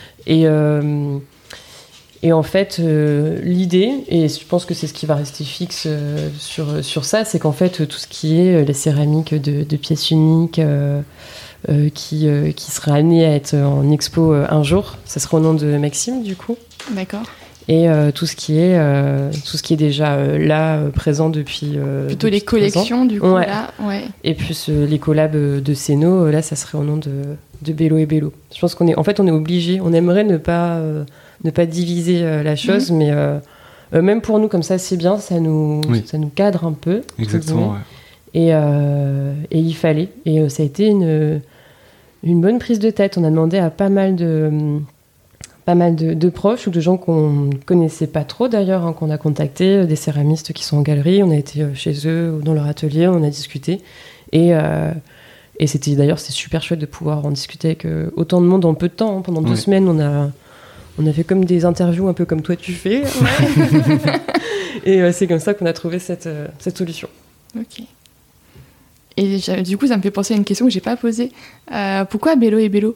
Et en fait, l'idée, et je pense que c'est ce qui va rester fixe sur ça, c'est qu'en fait, tout ce qui est les céramiques de pièces uniques qui sera amené à être en expo un jour, ça sera au nom de Maxime, du coup. D'accord. Et tout ce qui est déjà là, présent depuis... Plutôt les collections, du coup, là. Ouais. Et puis les collabs de Céno, là, ça serait au nom de Bello et Bello. Je pense qu'on est obligé, on aimerait ne pas diviser la chose, mais même pour nous, comme ça, c'est bien, ça nous cadre un peu. Exactement, ouais. Et il fallait. Et ça a été une bonne prise de tête. On a demandé à pas mal de proches ou de gens qu'on ne connaissait pas trop d'ailleurs, hein, qu'on a contactés, des céramistes qui sont en galerie. On a été chez eux ou dans leur atelier, on a discuté. Et c'était super chouette de pouvoir en discuter avec autant de monde en peu de temps. Hein. Pendant 2 semaines, on a fait comme des interviews un peu comme toi tu fais. Ouais. Et c'est comme ça qu'on a trouvé cette solution. Ok. Et du coup, ça me fait penser à une question que j'ai pas posée. Pourquoi Bello et Bello ?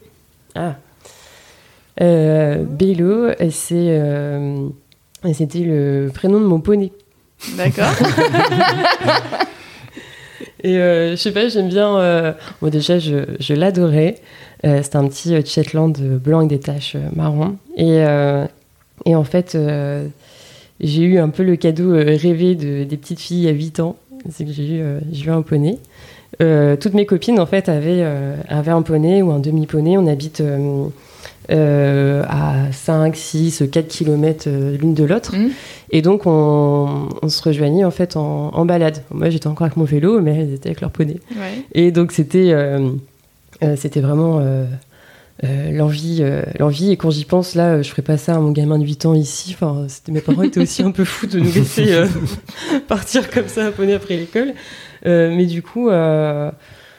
Bello, c'était le prénom de mon poney. D'accord. Et je sais pas, j'aime bien... déjà, je l'adorais. C'était un petit Shetland blanc avec des taches marron. Et en fait, j'ai eu un peu le cadeau rêvé des petites filles à 8 ans. C'est que j'ai eu un poney. Toutes mes copines, en fait, avaient un poney ou un demi-poney. On habite à 5, 6, 4 km l'une de l'autre. Et donc, on se rejoignait, en fait, en balade. Moi, j'étais encore avec mon vélo, mais elles étaient avec leur poney. Ouais. Et donc, c'était vraiment l'envie. Et quand j'y pense, là, je ferais pas ça à mon gamin de 8 ans ici. Enfin, mes parents étaient aussi un peu fous de nous laisser partir comme ça à poney après l'école. Mais du coup, on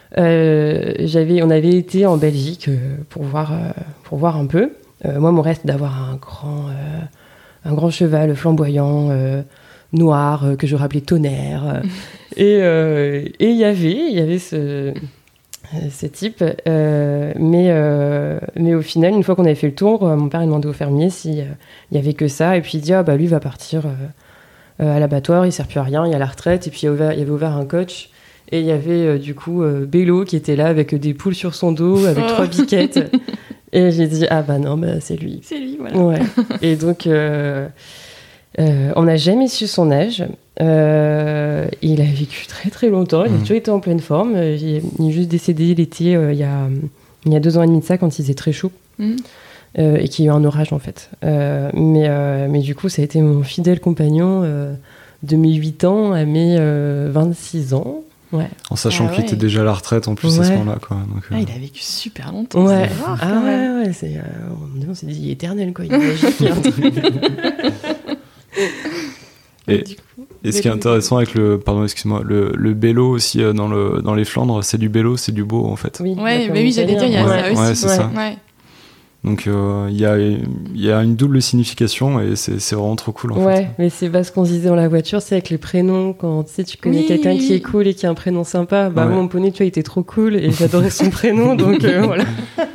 avait été en Belgique pour voir un peu. Moi, mon rêve, c'était d'avoir un grand cheval flamboyant, noir, que je rappelais Tonnerre. Et il y avait ce type. Mais au final, une fois qu'on avait fait le tour, mon père a demandé au fermier s'il y avait que ça. Et puis il dit, lui va partir à l'abattoir, il sert plus à rien, il y a la retraite. Et puis il y avait ouvert un coach. Et il y avait du coup Bello qui était là avec des poules sur son dos, avec 3 biquettes. Et j'ai dit, non, c'est lui. C'est lui, voilà. Ouais. Et donc, on n'a jamais su son âge. Il a vécu très très longtemps, il a toujours été en pleine forme. Il est juste décédé l'été, il y a 2 ans et demi de ça, quand il faisait très chaud. et qu'il y a eu un orage en fait. Mais du coup, ça a été mon fidèle compagnon de mes 8 ans à mes 26 ans. Ouais. En sachant qu'il était déjà à la retraite en plus à ce moment-là. Quoi. Donc, il a vécu super longtemps. Ouais. C'est rare, ouais. On s'est dit, il est éternel, quoi. Il est magique. Et ce qui est intéressant avec le bélo aussi dans les Flandres, c'est du bélo, c'est du beau en fait. Oui, j'allais dire, il y a ça aussi. Ouais, c'est ça. Ouais. Donc il y a une double signification et c'est vraiment trop cool en fait. Ouais, mais c'est pas ce qu'on se disait dans la voiture, c'est avec les prénoms, quand tu connais quelqu'un qui est cool et qui a un prénom sympa. Moi, mon poney, tu vois, il était trop cool et j'adorais son prénom, donc voilà.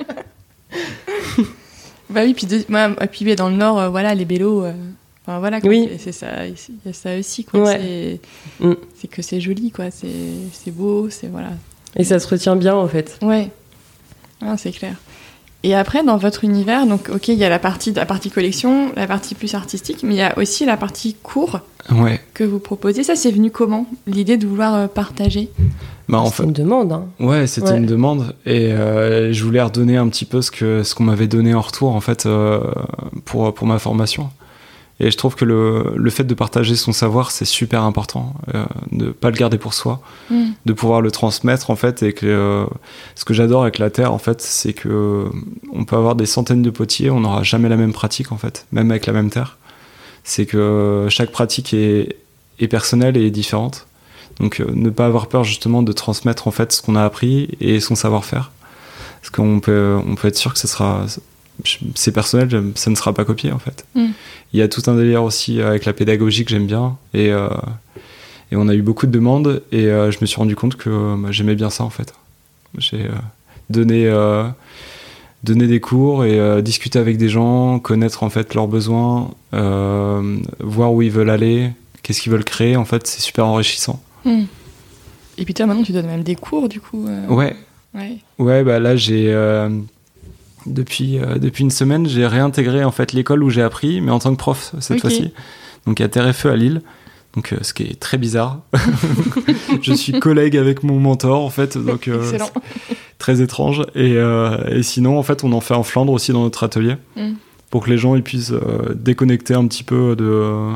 Puis dans le Nord, les bélos... voilà, c'est ça, il y a ça aussi, quoi. Ouais. C'est que c'est joli, quoi. C'est beau, c'est voilà. Et ça se retient bien, en fait. Ouais, c'est clair. Et après, dans votre univers, donc, il y a la partie collection, la partie plus artistique, mais il y a aussi la partie cours que vous proposez. Ça, c'est venu comment, l'idée de vouloir partager ? C'était une demande. Hein. Ouais, c'était une demande. Et je voulais redonner un petit peu ce qu'on m'avait donné en retour, en fait, pour ma formation. Et je trouve que le fait de partager son savoir, c'est super important, de ne pas le garder pour soi, de pouvoir le transmettre en fait. Et que ce que j'adore avec la terre, en fait, c'est que on peut avoir des centaines de potiers, on n'aura jamais la même pratique en fait, même avec la même terre. C'est que chaque pratique est personnelle et est différente. Donc ne pas avoir peur justement de transmettre en fait ce qu'on a appris et son savoir-faire, parce qu'on peut être sûr que c'est personnel, ça ne sera pas copié en fait. Il y a tout un délire aussi avec la pédagogie que j'aime bien et on a eu beaucoup de demandes et je me suis rendu compte que j'aimais bien ça en fait. J'ai donné des cours et discuter avec des gens, connaître en fait leurs besoins, voir où ils veulent aller, qu'est-ce qu'ils veulent créer, en fait c'est super enrichissant. Et puis toi maintenant tu donnes même des cours du coup. Ouais, là j'ai... Depuis une semaine, j'ai réintégré en fait l'école où j'ai appris, mais en tant que prof cette fois-ci. Donc à Terre et Feu à Lille. Donc ce qui est très bizarre. Je suis collègue avec mon mentor en fait, donc très étrange. Et sinon en fait, on en fait en Flandre aussi dans notre atelier, pour que les gens ils puissent déconnecter un petit peu de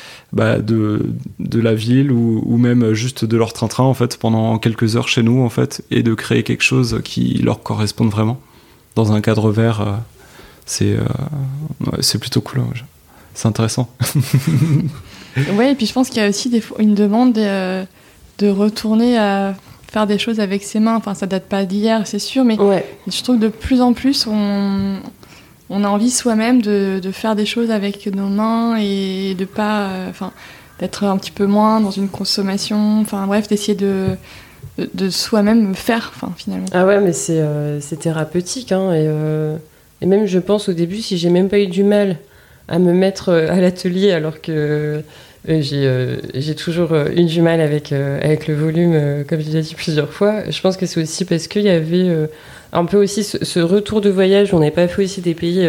la ville ou même juste de leur train-train en fait pendant quelques heures chez nous en fait, et de créer quelque chose qui leur corresponde vraiment. Dans un cadre vert, c'est plutôt cool. C'est intéressant. Ouais, et puis je pense qu'il y a aussi une demande de retourner à faire des choses avec ses mains. Enfin, ça date pas d'hier, c'est sûr, mais je trouve que de plus en plus, on a envie soi-même de faire des choses avec nos mains et de pas, d'être un petit peu moins dans une consommation. Enfin, bref, d'essayer de soi-même faire, finalement. Ah ouais, mais c'est thérapeutique, hein, et même je pense au début, si j'ai même pas eu du mal à me mettre à l'atelier, alors que j'ai toujours eu du mal avec le volume, comme j'ai déjà dit plusieurs fois, je pense que c'est aussi parce qu'il y avait un peu aussi ce retour de voyage, où on n'avait pas fait aussi des pays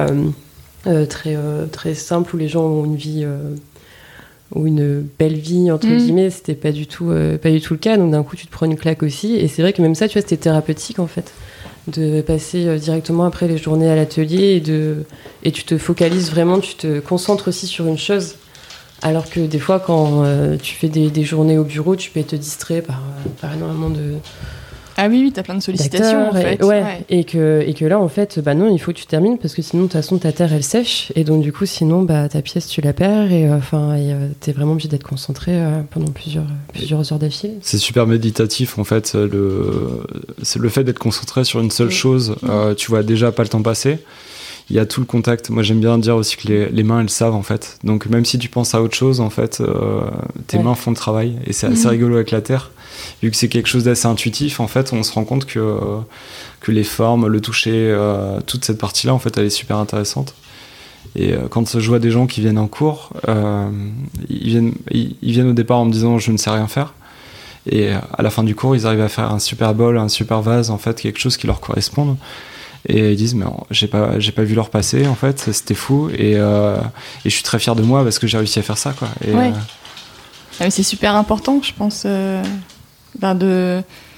très simples, où les gens ont une vie... ou une belle vie entre guillemets, c'était pas du tout le cas, donc d'un coup tu te prends une claque aussi, et c'est vrai que même ça, tu vois, c'était thérapeutique en fait, de passer directement après les journées à l'atelier et tu te focalises vraiment, tu te concentres aussi sur une chose, alors que des fois quand tu fais des journées au bureau, tu peux être distrait par énormément de... Ah oui, t'as plein de sollicitations en fait. Et que là en fait, non, il faut que tu termines, parce que sinon de toute façon ta terre elle sèche, et donc du coup sinon ta pièce tu la perds, et t'es vraiment obligé d'être concentré pendant plusieurs heures d'affilée. C'est super méditatif en fait, c'est le fait d'être concentré sur une seule chose, tu vois déjà pas le temps passer. Il y a tout le contact. Moi, j'aime bien dire aussi que les mains, elles savent, en fait. Donc, même si tu penses à autre chose, en fait, tes mains font le travail. Et c'est assez rigolo avec la terre. Vu que c'est quelque chose d'assez intuitif, en fait, on se rend compte que les formes, le toucher, toute cette partie-là, en fait, elle est super intéressante. Et quand je vois des gens qui viennent en cours, ils viennent au départ en me disant « je ne sais rien faire ». Et à la fin du cours, ils arrivent à faire un super bol, un super vase, en fait, quelque chose qui leur corresponde. Et ils disent mais j'ai pas vu leur passer en fait, c'était fou, et je suis très fier de moi parce que j'ai réussi à faire ça, quoi. Et, mais c'est super important, je pense,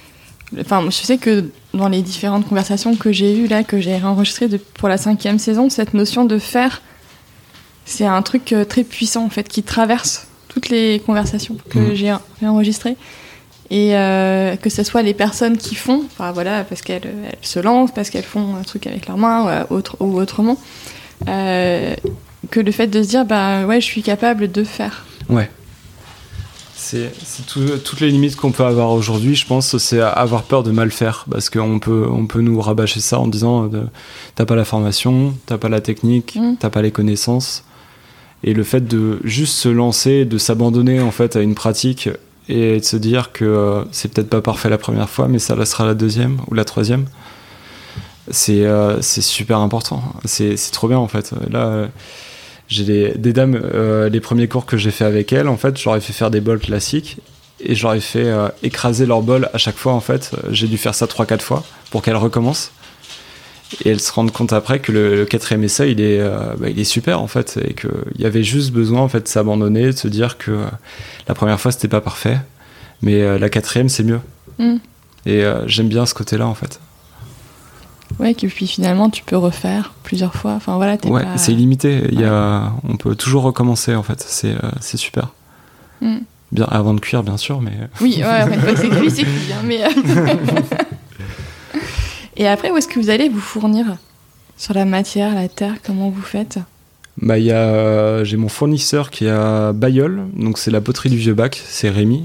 Enfin, je sais que dans les différentes conversations que j'ai eues là, que j'ai enregistrées pour la 5e saison, cette notion de faire, c'est un truc très puissant en fait, qui traverse toutes les conversations que j'ai enregistrées. Et que ce soit les personnes qui font, enfin voilà, parce qu'elles se lancent, parce qu'elles font un truc avec leurs mains ou autrement, que le fait de se dire, bah ouais, je suis capable de faire. Ouais. C'est toutes les limites qu'on peut avoir aujourd'hui, je pense, c'est avoir peur de mal faire, parce qu'on peut nous rabâcher ça en disant t'as pas la formation, t'as pas la technique, t'as pas les connaissances, et le fait de juste se lancer, de s'abandonner en fait à une pratique et de se dire que c'est peut-être pas parfait la première fois, mais ça sera la deuxième ou la troisième, c'est super important, c'est trop bien en fait. Là j'ai des dames, les premiers cours que j'ai fait avec elles, en fait, j'aurais fait faire des bols classiques et j'aurais fait écraser leur bol à chaque fois, en fait. J'ai dû faire ça 3-4 fois pour qu'elles recommencent. Et elles se rendent compte après que le 4e essai, il est super, en fait, et qu'il y avait juste besoin, en fait, de s'abandonner, de se dire que la première fois, c'était pas parfait, mais la 4e, c'est mieux. Et j'aime bien ce côté-là, en fait. Ouais, que puis finalement tu peux refaire plusieurs fois. Enfin voilà, c'est illimité. On peut toujours recommencer en fait. C'est super. Bien avant de cuire, bien sûr, mais. Oui, une fois que c'est cuit, hein, mais. Et après, où est-ce que vous allez vous fournir sur la matière, la terre? Comment vous faites? Bah, j'ai mon fournisseur qui est à Bailleul, donc c'est la poterie du Vieux-Bac, c'est Rémi.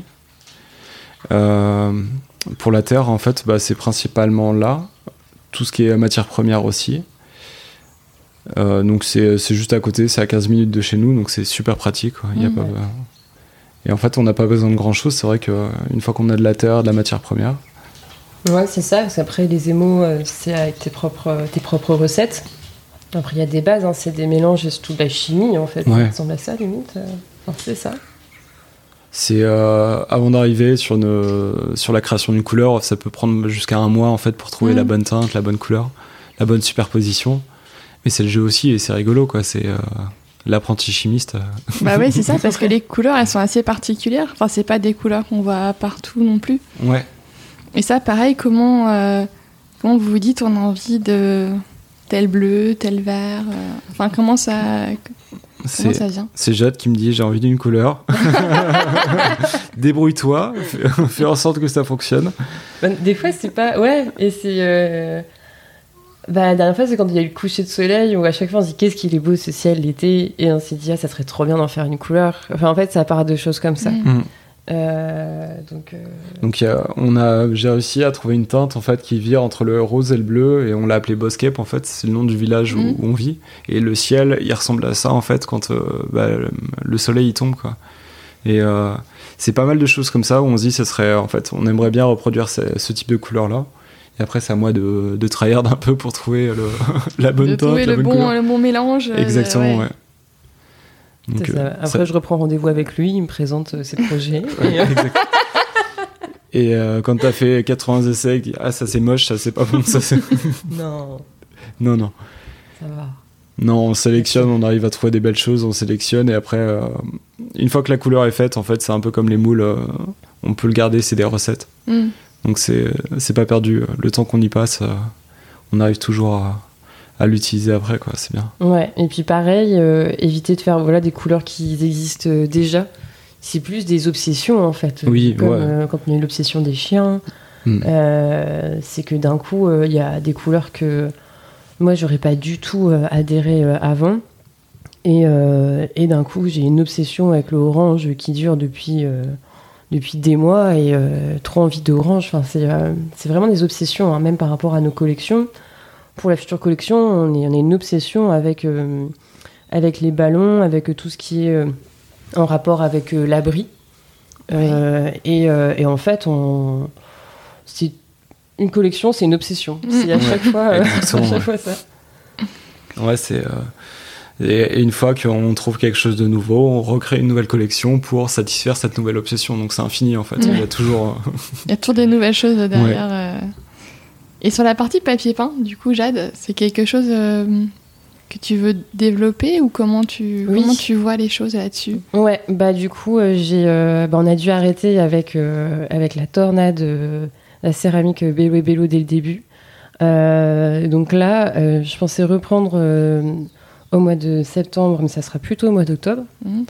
Pour la terre, en fait, c'est principalement là. Tout ce qui est matière première aussi. Donc c'est juste à côté, c'est à 15 minutes de chez nous, donc c'est super pratique. Quoi. Et en fait, on n'a pas besoin de grand chose. C'est vrai qu'une fois qu'on a de la terre, de la matière première. Ouais, c'est ça, parce qu'après les émaux, c'est avec tes propres recettes. Après, il y a des bases, hein, c'est des mélanges, c'est tout de la chimie en fait. Ça ressemble à ça, limite. C'est ça. C'est avant d'arriver sur la création d'une couleur, ça peut prendre jusqu'à 1 mois en fait pour trouver la bonne teinte, la bonne couleur, la bonne superposition. Mais c'est le jeu aussi et c'est rigolo quoi. C'est l'apprenti chimiste. Bah oui, c'est ça, parce que les couleurs elles sont assez particulières. Enfin, c'est pas des couleurs qu'on voit partout non plus. Ouais. Et ça, pareil, comment vous vous dites on a envie de tel bleu, tel vert. Enfin, comment ça vient? C'est Jade qui me dit j'ai envie d'une couleur. Débrouille-toi, fais en sorte que ça fonctionne. Des fois c'est pas... Ouais, et c'est... la dernière fois c'est quand il y a eu le coucher de soleil où à chaque fois on se dit qu'est-ce qu'il est beau ce ciel l'été, et on s'est dit ça serait trop bien d'en faire une couleur. Enfin en fait ça part de choses comme ça. Donc j'ai réussi à trouver une teinte en fait qui vire entre le rose et le bleu, et on l'a appelé Boscape en fait, c'est le nom du village où on vit, et le ciel il ressemble à ça en fait quand le soleil il tombe quoi. Et c'est pas mal de choses comme ça où on se dit ça serait en fait on aimerait bien reproduire ce type de couleur là, et après c'est à moi de tryhard un peu pour trouver la bonne teinte, trouver le bon mélange. Exactement. Ouais. Donc, après je reprends rendez-vous avec lui, il me présente ses projets. Et quand t'as fait 80 essais, ça c'est moche, ça c'est pas bon, ça c'est... Non. Ça va. Non, on sélectionne, on arrive à trouver des belles choses, on sélectionne, et après, une fois que la couleur est faite, en fait, c'est un peu comme les moules, on peut le garder, c'est des recettes. Donc c'est pas perdu. Le temps qu'on y passe, on arrive toujours à l'utiliser après, quoi, c'est bien. Ouais, et puis pareil, éviter de faire des couleurs qui existent déjà. C'est plus des obsessions, en fait. Oui, comme quand on a eu l'obsession des chiens, c'est que d'un coup, il y a des couleurs que moi, j'aurais pas du tout adhéré avant. Et d'un coup, j'ai une obsession avec le orange qui dure depuis des mois, et trop envie d'orange. Enfin, c'est vraiment des obsessions, hein, même par rapport à nos collections. Pour la future collection, on a une obsession avec les ballons, avec tout ce qui est en rapport avec l'abri. Et en fait, c'est une collection, c'est une obsession. C'est à chaque fois ça. Ouais, c'est... Et une fois qu'on trouve quelque chose de nouveau, on recrée une nouvelle collection pour satisfaire cette nouvelle obsession. Donc c'est infini, en fait. Il y a toujours... Il y a toujours des nouvelles choses derrière. Ouais. Et sur la partie papier peint, du coup, Jade, c'est quelque chose que tu veux développer, ou comment tu vois les choses là-dessus? Ouais, du coup, on a dû arrêter avec la tornade céramique Bello et Bello dès le début. Donc là, je pensais reprendre au mois de septembre, mais ça sera plutôt au mois d'octobre.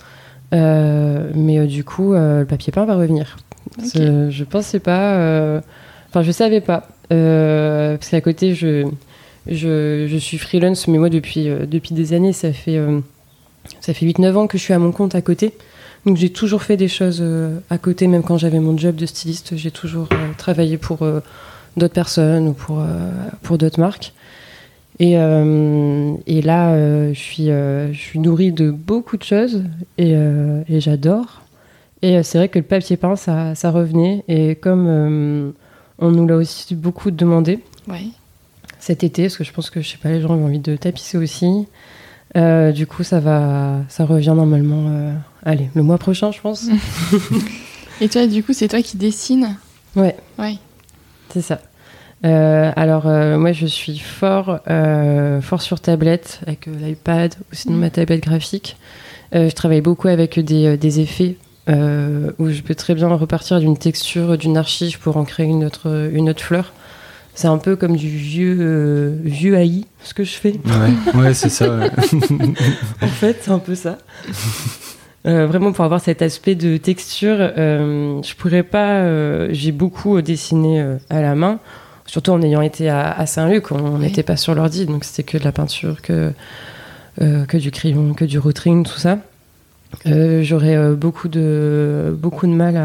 Mais du coup, le papier peint va revenir. Okay. Je pensais pas... Enfin, je savais pas. Parce qu'à côté, je suis freelance, mais moi, depuis des années, ça fait 8-9 ans que je suis à mon compte à côté. Donc, j'ai toujours fait des choses à côté, même quand j'avais mon job de styliste. J'ai toujours travaillé pour d'autres personnes ou pour d'autres marques. Et là, je suis nourrie de beaucoup de choses et j'adore. Et c'est vrai que le papier peint, ça revenait. Et comme on nous l'a aussi beaucoup demandé cet été, parce que je pense que, je sais pas, les gens ont envie de tapisser aussi. Du coup, ça revient normalement, le mois prochain, je pense. Et toi, du coup, c'est toi qui dessines ? Ouais. C'est ça. Alors, moi, je suis fort sur tablette, avec l'iPad, ou sinon ma tablette graphique. Je travaille beaucoup avec des effets, où je peux très bien repartir d'une texture, d'une archive pour en créer une autre fleur. C'est un peu comme du vieux AI, ce que je fais. Ouais, c'est ça. Ouais. En fait, c'est un peu ça. Vraiment, pour avoir cet aspect de texture, je pourrais pas... j'ai beaucoup dessiné à la main, surtout en ayant été à Saint-Luc, on n'était pas sur l'ordi, donc c'était que de la peinture, que du crayon, que du rotring, tout ça. J'aurais beaucoup de mal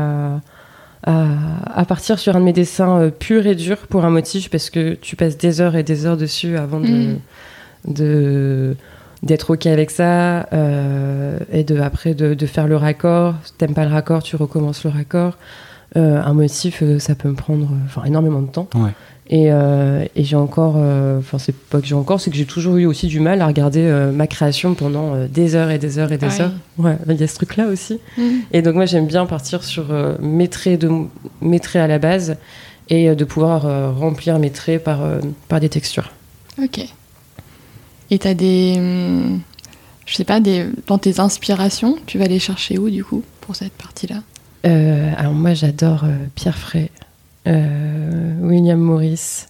à partir sur un de mes dessins pur et dur pour un motif, parce que tu passes des heures et des heures dessus avant d'être ok avec ça, et après de faire le raccord. Si t'aimes pas le raccord, tu recommences le raccord. Un motif, ça peut me prendre énormément de temps. Et j'ai encore, c'est pas que j'ai encore, c'est que j'ai toujours eu aussi du mal à regarder ma création pendant des heures et des heures et des heures. Ouais, il y a ce truc-là aussi. Et donc moi, j'aime bien partir sur mes traits à la base, et de pouvoir remplir mes traits par des textures. Ok. Et t'as je sais pas, dans tes inspirations, tu vas les chercher où, du coup, pour cette partie-là ? Alors moi, j'adore Pierre Fray. William Morris,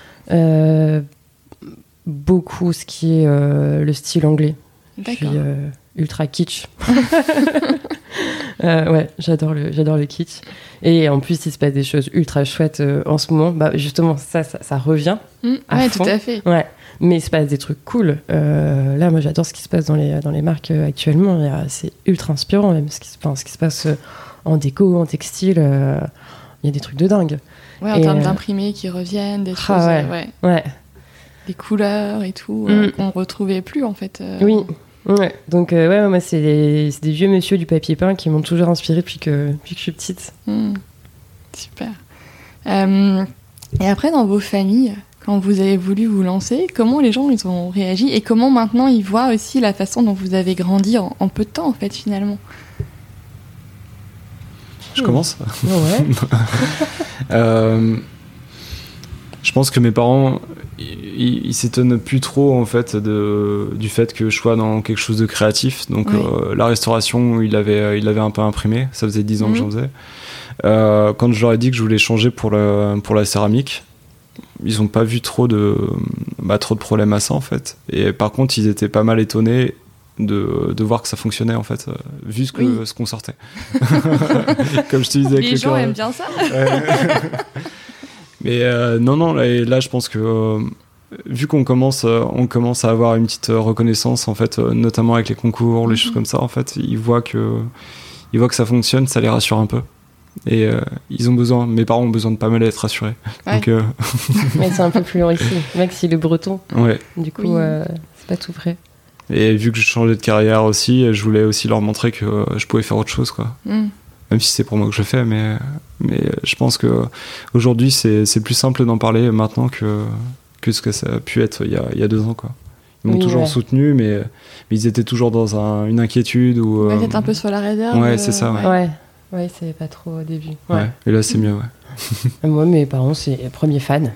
beaucoup ce qui est le style anglais. D'accord. Je suis ultra kitsch. J'adore le kitsch. Et en plus, il se passe des choses ultra chouettes en ce moment. Bah, justement, ça revient. Ouais, tout à fait. Ouais. Mais il se passe des trucs cool. Là, moi, j'adore ce qui se passe dans les marques actuellement. C'est ultra inspirant, même ce qui se passe en déco, en textile. Il y a des trucs de dingue. Ouais, en termes d'imprimés qui reviennent, des choses... Ouais. Des couleurs et tout, qu'on ne retrouvait plus, en fait. Oui. Ouais. Donc, moi, c'est des vieux monsieur du papier peint qui m'ont toujours inspirée depuis que je suis petite. Super. Et après, dans vos familles, quand vous avez voulu vous lancer, comment les gens ils ont réagi et comment maintenant ils voient aussi la façon dont vous avez grandi en peu de temps, en fait, finalement ? Je commence ? Ouais. Je pense que mes parents, ils s'étonnent plus trop en fait du fait que je sois dans quelque chose de créatif. Donc la restauration, il avait un peu imprimé. Ça faisait 10 ans que j'en faisais. Quand je leur ai dit que je voulais changer pour la céramique, ils n'ont pas vu trop de problèmes à ça en fait. Et par contre, ils étaient pas mal étonnés de voir que ça fonctionnait en fait, vu ce qu'on sortait. Comme je te disais, les gens aiment bien ça. Mais non, là je pense que vu qu'on commence à avoir une petite reconnaissance en fait, notamment avec les concours, les choses comme ça, en fait, ils voient que ça fonctionne, ça les rassure un peu. Et mes parents ont besoin de pas mal être rassurés. Donc, mais c'est un peu plus long ici. Max, il est breton. Ouais. Du coup, c'est pas tout vrai. Et vu que je changeais de carrière aussi, je voulais aussi leur montrer que je pouvais faire autre chose, quoi. Même si c'est pour moi que je le fais, mais je pense que aujourd'hui c'est plus simple d'en parler maintenant que ce que ça a pu être il y a 2 ans, quoi. Ils m'ont toujours soutenu, mais ils étaient toujours dans une inquiétude ou peut-être un peu sur la réserve. Ouais, c'est ça. Ouais, c'est pas trop au début. Ouais. Et là c'est mieux. Ouais. Moi, mes parents, c'est les premiers fans.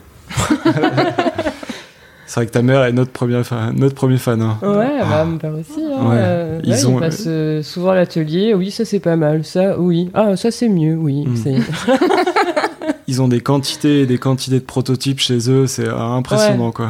C'est vrai que ta mère est notre premier fan. Hein. Ouais, mon père aussi. Hein. Ils passent souvent à l'atelier. Oui, ça c'est pas mal. Ça, oui. Ah, ça c'est mieux. Oui. C'est... Ils ont des quantités et des quantités de prototypes chez eux, c'est impressionnant, quoi.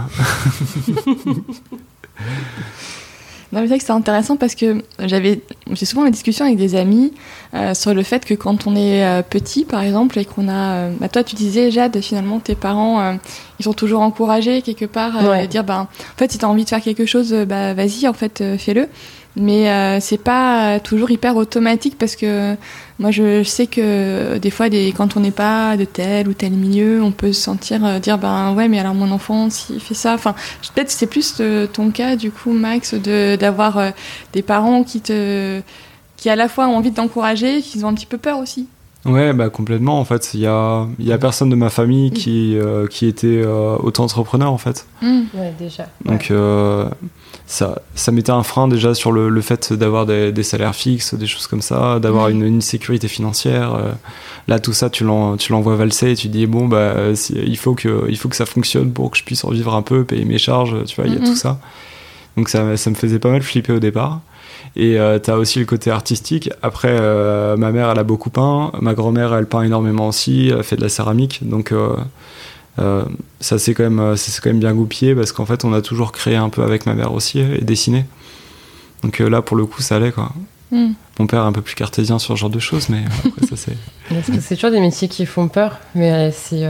Non, mais c'est vrai que c'est intéressant parce que j'ai souvent des discussions avec des amis sur le fait que quand on est petit, par exemple, et qu'on a... toi, tu disais, Jade, finalement, tes parents, ils sont toujours encouragés, quelque part, à dire, en fait, si t'as envie de faire quelque chose, vas-y, en fait, fais-le. Mais c'est pas toujours hyper automatique parce que moi, je sais que des fois, quand on n'est pas de tel ou tel milieu, on peut se sentir dire, ouais, mais alors mon enfant, s'il fait ça... Enfin, peut-être c'est plus ton cas, du coup, Max, d'avoir des parents qui à la fois ont envie de t'encourager, qui ont un petit peu peur aussi. Ouais, complètement, en fait. Il y a personne de ma famille qui était auto-entrepreneur, en fait. Ouais, déjà. Donc, ça mettait un frein déjà sur le fait d'avoir des salaires fixes, des choses comme ça, d'avoir une sécurité financière. Là, tout ça, tu l'envoies valser et tu dis, bon, il faut que ça fonctionne pour que je puisse en vivre un peu, payer mes charges, tu vois, il y a tout ça. Donc, ça me faisait pas mal flipper au départ. Et t'as aussi le côté artistique. Après, ma mère, elle a beaucoup peint. Ma grand-mère, elle peint énormément aussi. Elle fait de la céramique. Donc, ça c'est quand même bien goupillé parce qu'en fait, on a toujours créé un peu avec ma mère aussi et dessiné. Donc là, pour le coup, ça allait, quoi. Mon père est un peu plus cartésien sur ce genre de choses, mais après, ça c'est... Parce que c'est toujours des métiers qui font peur, mais c'est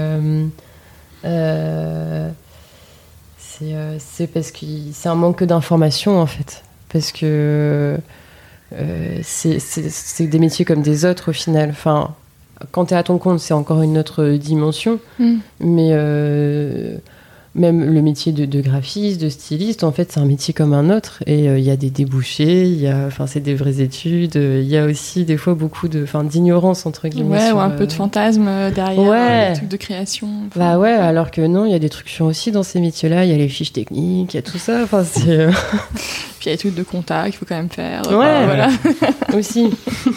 parce que c'est un manque d'information, en fait. Parce que c'est des métiers comme des autres au final. Enfin, quand t'es à ton compte, c'est encore une autre dimension. Mais même le métier de graphiste, de styliste, en fait, c'est un métier comme un autre. Et il y a des débouchés, c'est des vraies études. Il y a aussi des fois beaucoup d'ignorance, entre guillemets. Ouais, ou un peu de fantasme derrière, des trucs de création. Bah ouais, alors que non, il y a des trucs chiants aussi dans ces métiers-là. Il y a les fiches techniques, il y a tout ça. Enfin, c'est... Puis il y a des trucs de compta qu'il faut quand même faire. Ouais, voilà. Aussi.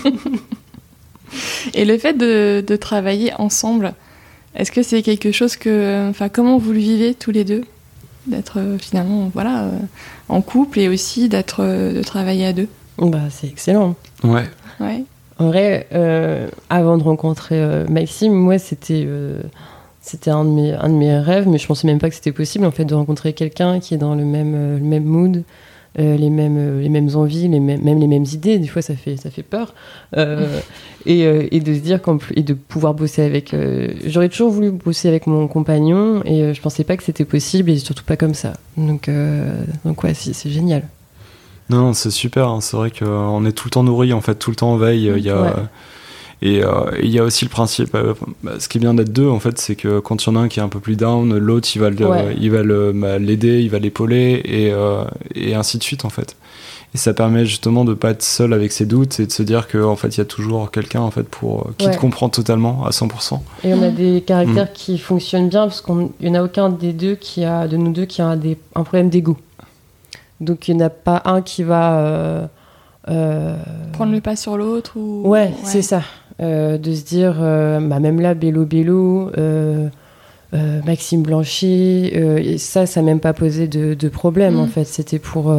Et le fait de travailler ensemble, est-ce que c'est quelque chose comment vous le vivez tous les deux, d'être finalement en couple et aussi de travailler à deux? C'est excellent. Ouais. En vrai, avant de rencontrer Maxime, moi c'était un de mes rêves, mais je pensais même pas que c'était possible en fait de rencontrer quelqu'un qui est dans le même mood. Les mêmes envies, même les mêmes idées, des fois ça fait peur. Et de se dire et de pouvoir bosser avec... j'aurais toujours voulu bosser avec mon compagnon et je pensais pas que c'était possible et surtout pas comme ça. Donc ouais, c'est génial. Non, c'est super, hein. C'est vrai qu'on est tout le temps nourri, en fait, tout le temps en veille. Et il y a aussi le principe, ce qui est bien d'être deux, en fait, c'est que quand il y en a un qui est un peu plus down, l'autre il va l'aider, il va l'épauler et ainsi de suite, en fait. Et ça permet justement de pas être seul avec ses doutes et de se dire qu'en fait il y a toujours quelqu'un en fait qui te comprend totalement à 100%. Et on a des caractères qui fonctionnent bien parce qu'il n'y en a aucun de nous deux qui a un problème d'ego. Donc il n'y en a pas un qui va prendre le pas sur l'autre ou... Ouais, c'est ça. De se dire, même là, Bélo, Maxime Blanchet, et ça n'a même pas posé de problème, en fait. C'était pour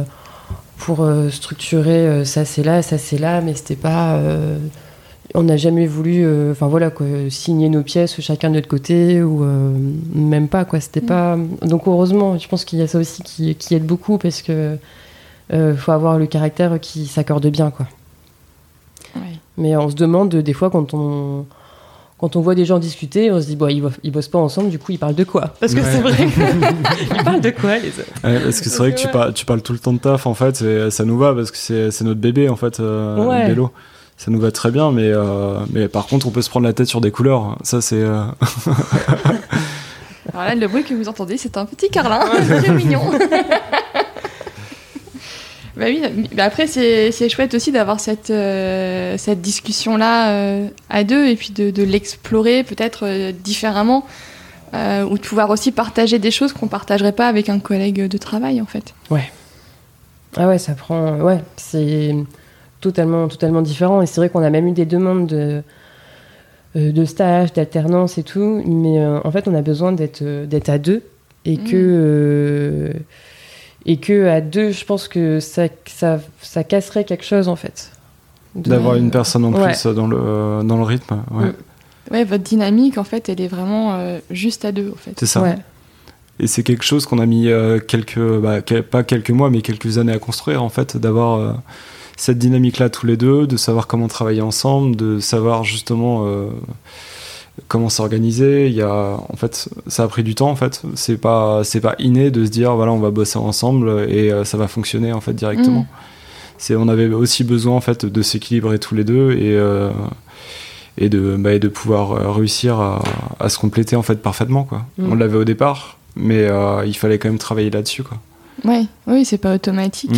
structurer ça c'est là, mais c'était pas... on n'a jamais voulu signer nos pièces chacun de notre côté, ou même pas, quoi. C'était pas... Donc heureusement, je pense qu'il y a ça aussi qui aide beaucoup, parce que faut avoir le caractère qui s'accorde bien, quoi. Ouais. Mais on se demande des fois quand on voit des gens discuter, on se dit ils bossent pas ensemble, du coup ils parlent de quoi? Parce que c'est vrai qu'ils parlent de quoi, les autres? Parce que c'est vrai que tu parles tout le temps de taf, en fait, et ça nous va parce que c'est notre bébé, en fait, Bélo. Ça nous va très bien, mais par contre on peut se prendre la tête sur des couleurs. Ça c'est. Alors là, le bruit que vous entendez, c'est un petit carlin, très mignon. Bah oui, mais après c'est chouette aussi d'avoir cette discussion-là à deux et puis de l'explorer peut-être différemment ou de pouvoir aussi partager des choses qu'on partagerait pas avec un collègue de travail en fait. Ouais. Ah ouais, ça prend... Ouais, c'est totalement différent et c'est vrai qu'on a même eu des demandes de stage, d'alternance et tout, mais en fait on a besoin d'être à deux et que à deux, je pense que ça casserait quelque chose, en fait. D'avoir une personne en plus dans le rythme, ouais. votre dynamique, en fait, elle est vraiment juste à deux, en fait. C'est ça. Ouais. Et c'est quelque chose qu'on a mis pas quelques mois, mais quelques années à construire, en fait, d'avoir cette dynamique-là tous les deux, de savoir comment travailler ensemble, de savoir justement comment s'organiser. En fait, ça a pris du temps, en fait. C'est pas inné de se dire, voilà, on va bosser ensemble et ça va fonctionner, en fait, directement. On avait aussi besoin, en fait, de s'équilibrer tous les deux et de pouvoir réussir à se compléter, en fait, parfaitement, quoi. On l'avait au départ, mais il fallait quand même travailler là-dessus, quoi. Oui, c'est pas automatique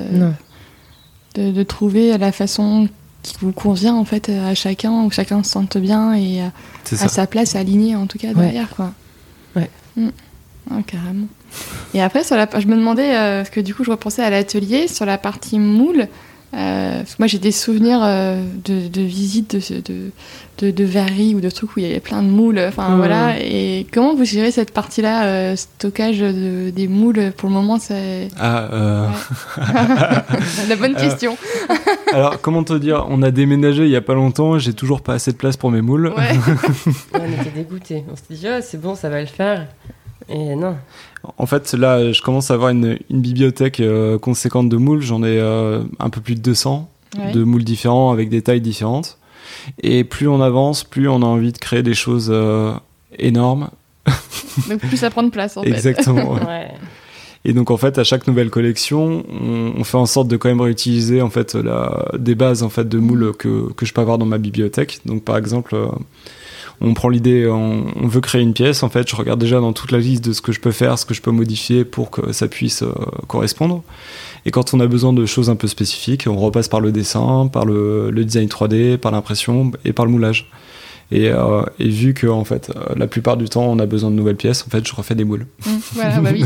de trouver la façon qui vous convient, en fait, à chacun, où chacun se sente bien et à sa place alignée, en tout cas, derrière, quoi. Ouais. Carrément. Et après, je me demandais, parce que du coup, je repensais à l'atelier, sur la partie moule. Parce que moi, j'ai des souvenirs de visites de verreries ou de trucs où il y avait plein de moules. Voilà. Et comment vous gérez cette partie-là, stockage des moules? Pour le moment, c'est... La bonne question. Alors, comment te dire, on a déménagé il y a pas longtemps, j'ai toujours pas assez de place pour mes moules. Ouais. On était dégoûtés. On s'est dit, c'est bon, ça va le faire. Et non. En fait, là, je commence à avoir une bibliothèque conséquente de moules. J'en ai un peu plus de 200 de moules différents avec des tailles différentes. Et plus on avance, plus on a envie de créer des choses énormes. Donc plus ça prend de place, en fait. Exactement. Ouais. Et donc, en fait, à chaque nouvelle collection, on fait en sorte de quand même réutiliser en fait, des bases en fait, de moules que je peux avoir dans ma bibliothèque. Donc, par exemple... on prend l'idée, on veut créer une pièce, en fait, je regarde déjà dans toute la liste de ce que je peux faire, ce que je peux modifier pour que ça puisse correspondre. Et quand on a besoin de choses un peu spécifiques, on repasse par le dessin, par le design 3D, par l'impression et par le moulage. Et vu que, en fait, la plupart du temps, on a besoin de nouvelles pièces, en fait, je refais des moules. Voilà, bah oui.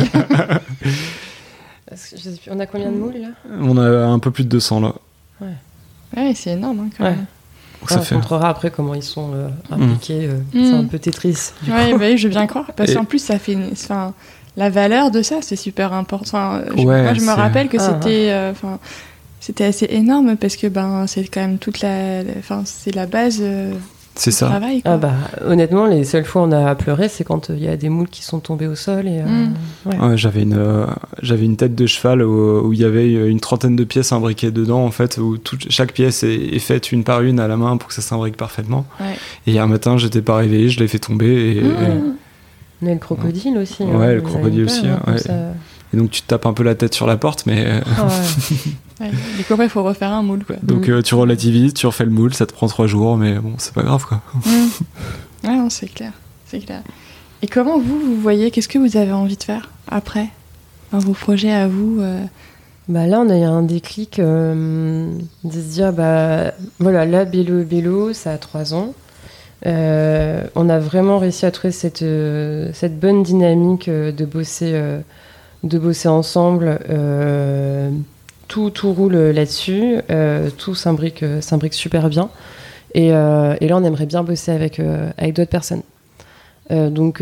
On a combien de moules, là ? On a un peu plus de 200, là. Ouais, c'est énorme, hein, quand même. On montrera après comment ils sont appliqués. C'est un peu Tetris. Oui, je veux bien croire. Parce qu'en plus, ça fait la valeur de ça, c'est super important. Moi, je me rappelle que c'était assez énorme parce que c'est quand même c'est la base c'est ça. du travail. Quoi. Honnêtement, les seules fois où on a pleuré, c'est quand il y a des moules qui sont tombés au sol. Et, j'avais une tête de cheval où il y avait une 30aine de pièces imbriquées dedans, en fait, où chaque pièce est faite une par une à la main pour que ça s'imbrique parfaitement. Ouais. Et hier matin, j'étais pas réveillé, je l'ai fait tomber. On a le crocodile aussi. Ouais, le crocodile aussi. Et donc tu te tapes un peu la tête sur la porte, mais... Du coup, après, il faut refaire un moule, quoi. Donc tu relativises, tu refais le moule, ça te prend 3 jours, mais bon, c'est pas grave, quoi. Ouais, non, c'est clair. Et comment vous voyez, qu'est-ce que vous avez envie de faire après, dans vos projets à vous Là, on a eu un déclic de se dire, voilà, là, Bélo, ça a 3 ans. On a vraiment réussi à trouver cette bonne dynamique de bosser ensemble. Tout roule là-dessus, tout s'imbrique super bien. Et là, on aimerait bien bosser avec d'autres personnes. Donc,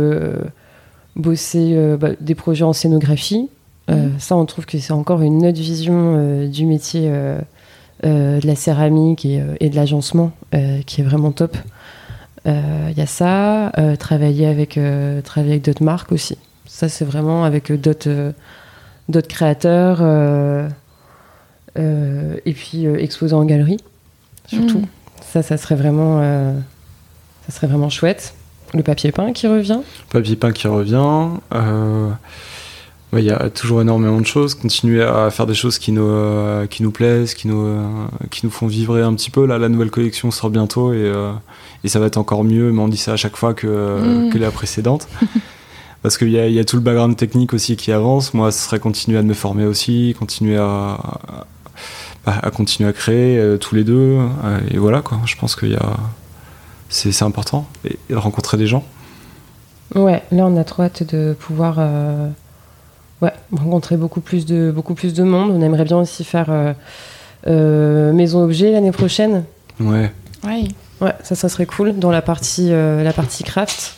bosser des projets en scénographie. Ça, on trouve que c'est encore une autre vision du métier de la céramique et de l'agencement qui est vraiment top. Y a ça, travailler avec d'autres marques aussi. Ça, c'est vraiment avec d'autres créateurs et puis exposer en galerie, surtout. Ça serait vraiment chouette. Le papier peint qui revient. Il y a toujours énormément de choses. Continuer à faire des choses qui nous plaisent, qui nous font vibrer un petit peu. Là, la nouvelle collection sort bientôt et ça va être encore mieux, mais on dit ça à chaque fois que la précédente. Parce qu'il y a tout le background technique aussi qui avance. Moi, ce serait continuer à me former aussi, continuer à continuer à créer tous les deux. Et voilà, quoi. Je pense que c'est important. Et de rencontrer des gens. Ouais, là, on a trop hâte de pouvoir rencontrer beaucoup plus de monde. On aimerait bien aussi faire Maison Objet l'année prochaine. Ouais. Ouais, ça serait cool dans la partie craft.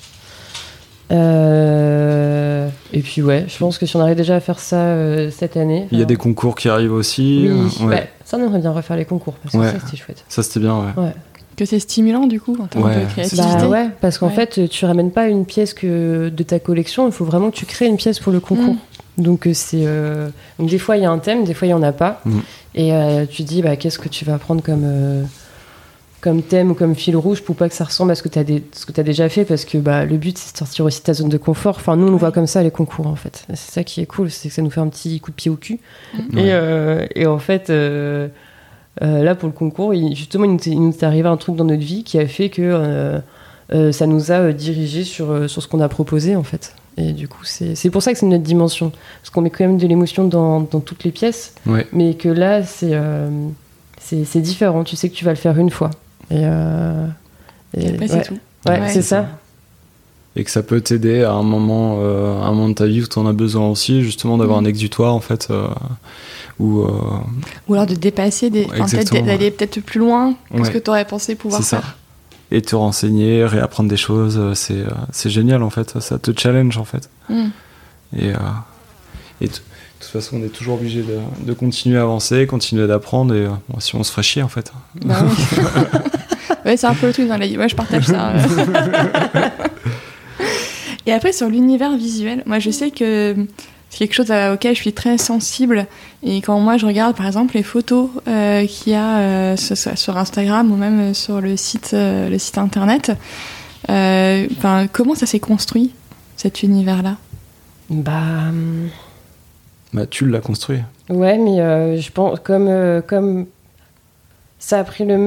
Et puis je pense que si on arrive déjà à faire ça cette année... Il y a des concours qui arrivent aussi. Oui, ça on aimerait bien refaire les concours parce que ça c'était chouette. Ça c'était bien, ouais. Que c'est stimulant du coup en termes de créativité. Ouais, parce qu'en fait, tu ramènes pas une pièce de ta collection, il faut vraiment que tu crées une pièce pour le concours. Donc donc des fois il y a un thème, des fois il y en a pas. Et tu dis qu'est-ce que tu vas prendre comme thème ou comme fil rouge pour pas que ça ressemble à ce que tu as déjà fait, parce que le but c'est de sortir aussi de ta zone de confort. Enfin, nous on voit comme ça les concours en fait. C'est ça qui est cool, c'est que ça nous fait un petit coup de pied au cul. Et en fait là pour le concours, justement il nous est arrivé un truc dans notre vie qui a fait que ça nous a dirigé sur ce qu'on a proposé en fait. Et du coup c'est pour ça que c'est notre dimension, parce qu'on met quand même de l'émotion dans toutes les pièces, mais que là c'est différent, tu sais que tu vas le faire une fois. Et après, c'est tout. C'est ça. Et que ça peut t'aider à un moment de ta vie où tu en as besoin aussi, justement, d'avoir un exutoire, en fait. Ou alors de dépasser, d'aller peut-être plus loin que ce que tu aurais pensé pouvoir faire. Ça. Et te renseigner, réapprendre des choses, c'est génial, en fait. Ça te challenge, en fait. Et de toute façon, on est toujours obligé de continuer à avancer, continuer d'apprendre, et si on se ferait chier, en fait. Ouais, c'est un peu le truc dans la vie. Ouais, je partage ça. Et après, sur l'univers visuel, moi, je sais que c'est quelque chose auquel je suis très sensible. Et quand moi, je regarde, par exemple, les photos qu'il y a sur Instagram ou même sur le site internet, comment ça s'est construit, cet univers-là ? Tu l'as construit. Ouais, mais je pense comme ça a pris le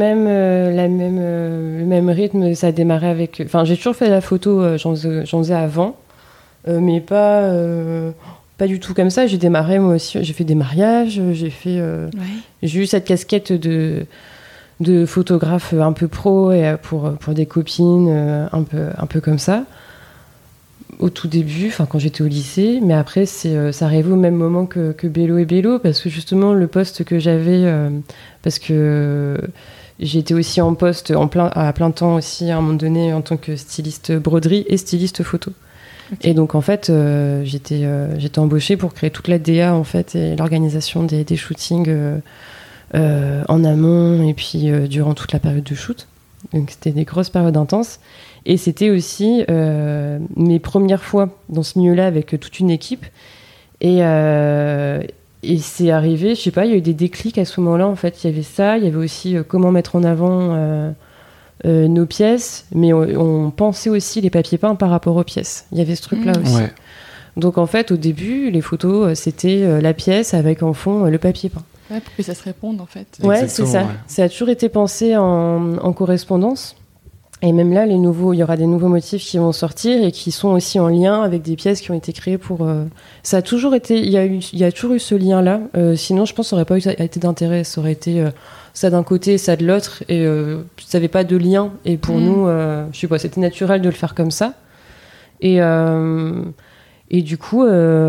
même rythme, ça a démarré avec. Enfin, j'ai toujours fait la photo, j'en faisais avant, mais pas du tout comme ça. J'ai démarré moi aussi, j'ai fait des mariages, j'ai eu cette casquette de photographe un peu pro et pour des copines, un peu comme ça. Au tout début, quand j'étais au lycée, mais après ça arrivait au même moment que Bélo et Bélo, parce que justement le poste que j'avais, parce que j'étais aussi en poste à plein temps aussi à un moment donné en tant que styliste broderie et styliste photo. Okay. Et donc en fait j'étais embauchée pour créer toute la DA en fait et l'organisation des shootings en amont et puis durant toute la période de shoot. Donc c'était des grosses périodes intenses. Et c'était aussi mes premières fois dans ce milieu-là avec toute une équipe. Et c'est arrivé, je sais pas, il y a eu des déclics à ce moment-là. En fait, il y avait ça, il y avait aussi comment mettre en avant nos pièces, mais on pensait aussi les papiers peints par rapport aux pièces. Il y avait ce truc-là aussi. Ouais. Donc en fait, au début, les photos, c'était la pièce avec en fond le papier peint. Ouais, pour que ça se réponde en fait. Ouais, c'est ça. Ouais. Ça a toujours été pensé en correspondance. Et même là, il y aura des nouveaux motifs qui vont sortir et qui sont aussi en lien avec des pièces qui ont été créées pour. Ça a toujours été. Il y a toujours eu ce lien-là. Sinon, je pense que ça n'aurait pas été d'intérêt. Ça aurait été ça d'un côté, ça de l'autre, et ça n'avait pas de lien. Et pour nous, je sais pas, c'était naturel de le faire comme ça. Et du coup,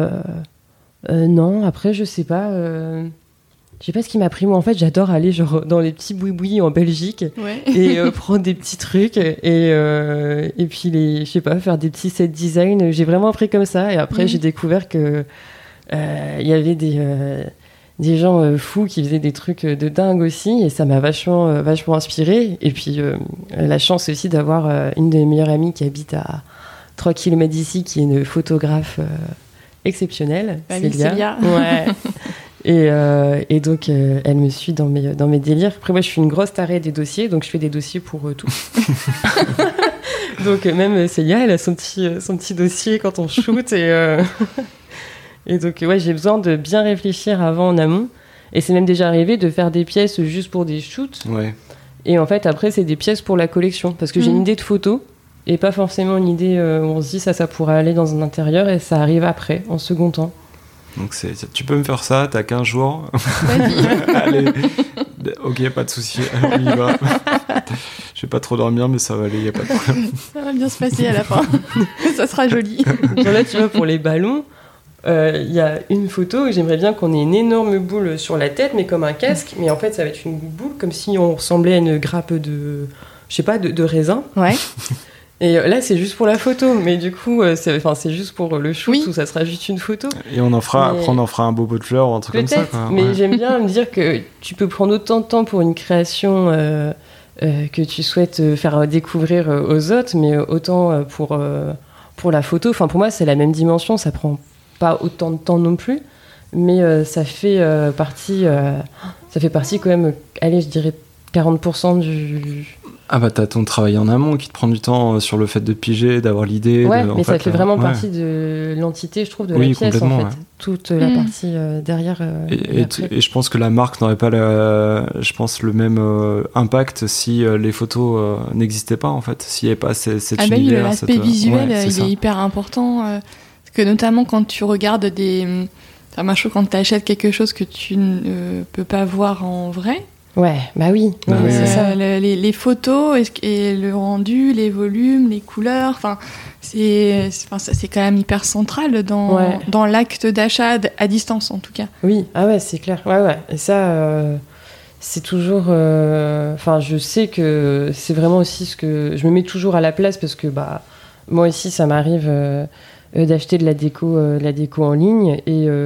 non. Après, je sais pas. Je sais pas ce qui m'a pris. Moi, en fait, j'adore aller genre dans les petits boui-boui en Belgique et prendre des petits trucs et puis je sais pas, faire des petits set design. J'ai vraiment appris comme ça. Et après, j'ai découvert que y avait des gens fous qui faisaient des trucs de dingue aussi, et ça m'a vachement inspirée. Et puis la chance aussi d'avoir une de mes meilleures amies qui habite à 3 km d'ici, qui est une photographe exceptionnelle, Célia. Ouais. Et donc elle me suit dans mes délires. Après moi je suis une grosse tarée des dossiers, donc je fais des dossiers pour tout. Donc même Célia, elle a son petit dossier quand on shoot et donc j'ai besoin de bien réfléchir avant en amont, et c'est même déjà arrivé de faire des pièces juste pour des shoots. Ouais. Et en fait après c'est des pièces pour la collection, parce que j'ai une idée de photo et pas forcément une idée où on se dit ça pourrait aller dans un intérieur, et ça arrive après en second temps. Donc tu peux me faire ça, t'as 15 jours. Allez, ok, pas de souci, on y va. Je vais pas trop dormir, mais ça va aller, y a pas de problème. Ça va bien se passer à la fin. Ça sera joli. Là, tu vois, pour les ballons, y a une photo où j'aimerais bien qu'on ait une énorme boule sur la tête, mais comme un casque. Mais en fait, ça va être une boule comme si on ressemblait à une grappe de raisin. Ouais. Et là, c'est juste pour la photo, mais du coup, c'est juste pour le shoot, où ça sera juste une photo. Et on en fera un beau pot de fleurs ou un truc comme ça. Quoi. Mais j'aime bien me dire que tu peux prendre autant de temps pour une création que tu souhaites faire découvrir aux autres, mais autant pour la photo. Enfin, pour moi, c'est la même dimension, ça prend pas autant de temps non plus, mais ça fait partie quand même, allez, je dirais 40% du... Ah bah t'as ton travail en amont qui te prend du temps sur le fait de piger, d'avoir l'idée. Ouais, mais ça fait vraiment partie de l'entité, je trouve, de la pièce, en fait. Ouais. Toute la partie derrière. Et je pense que la marque n'aurait pas le même impact si les photos n'existaient pas, en fait. S'il n'y avait pas cet univers. Oui, l'aspect visuel, il est hyper important. Parce que notamment quand tu regardes des... Enfin, moi, je trouve quand tu achètes quelque chose que tu ne peux pas voir en vrai. Ouais, bah oui, c'est ça. Les photos et le rendu, les volumes, les couleurs, enfin, c'est quand même hyper central dans l'acte d'achat à distance en tout cas. Oui, ah ouais, c'est clair. Ouais. Et ça, c'est toujours. Enfin, je sais que c'est vraiment aussi ce que je me mets toujours à la place parce que moi aussi, ça m'arrive d'acheter de la déco en ligne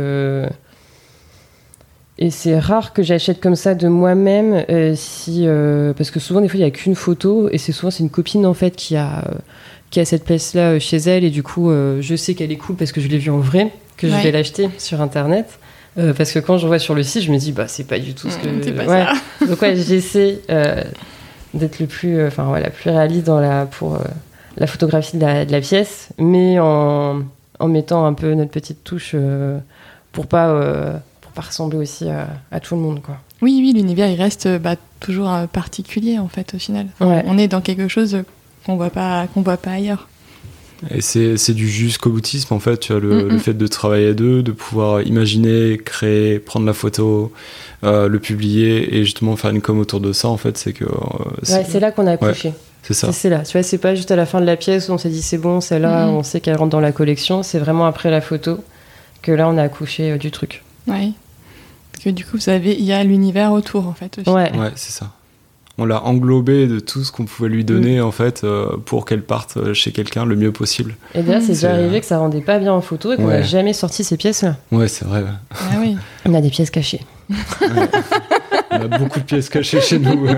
et c'est rare que j'achète comme ça de moi-même parce que souvent des fois il y a qu'une photo et c'est une copine en fait qui a cette pièce-là chez elle et du coup je sais qu'elle est cool parce que je l'ai vue en vrai, que je vais l'acheter sur internet parce que quand je vois sur le site je me dis c'est pas du tout ce que c'est pas ça. Donc j'essaie d'être le plus plus réaliste pour la photographie de la pièce, mais en mettant un peu notre petite touche pour pas ressembler aussi à tout le monde, quoi. Oui, l'univers il reste toujours particulier en fait au final. Ouais. On est dans quelque chose qu'on voit pas ailleurs. Et c'est du jusqu'au boutisme en fait, tu vois, le fait de travailler à deux, de pouvoir imaginer, créer, prendre la photo, le publier et justement faire une com autour de ça en fait, c'est que c'est là qu'on a accouché. Ouais, c'est ça. C'est là, tu vois, c'est pas juste à la fin de la pièce où on s'est dit c'est bon, celle-là, on sait qu'elle rentre dans la collection, c'est vraiment après la photo que là on a accouché du truc. Ouais. Parce que du coup, il y a l'univers autour, en fait, aussi. Ouais, c'est ça. On l'a englobé de tout ce qu'on pouvait lui donner, en fait, pour qu'elle parte chez quelqu'un le mieux possible. Et d'ailleurs, c'est déjà arrivé que ça rendait pas bien en photo et qu'on n'a jamais sorti ces pièces-là. Ouais, c'est vrai. Ah oui. On a des pièces cachées. Ouais. On a beaucoup de pièces cachées chez nous.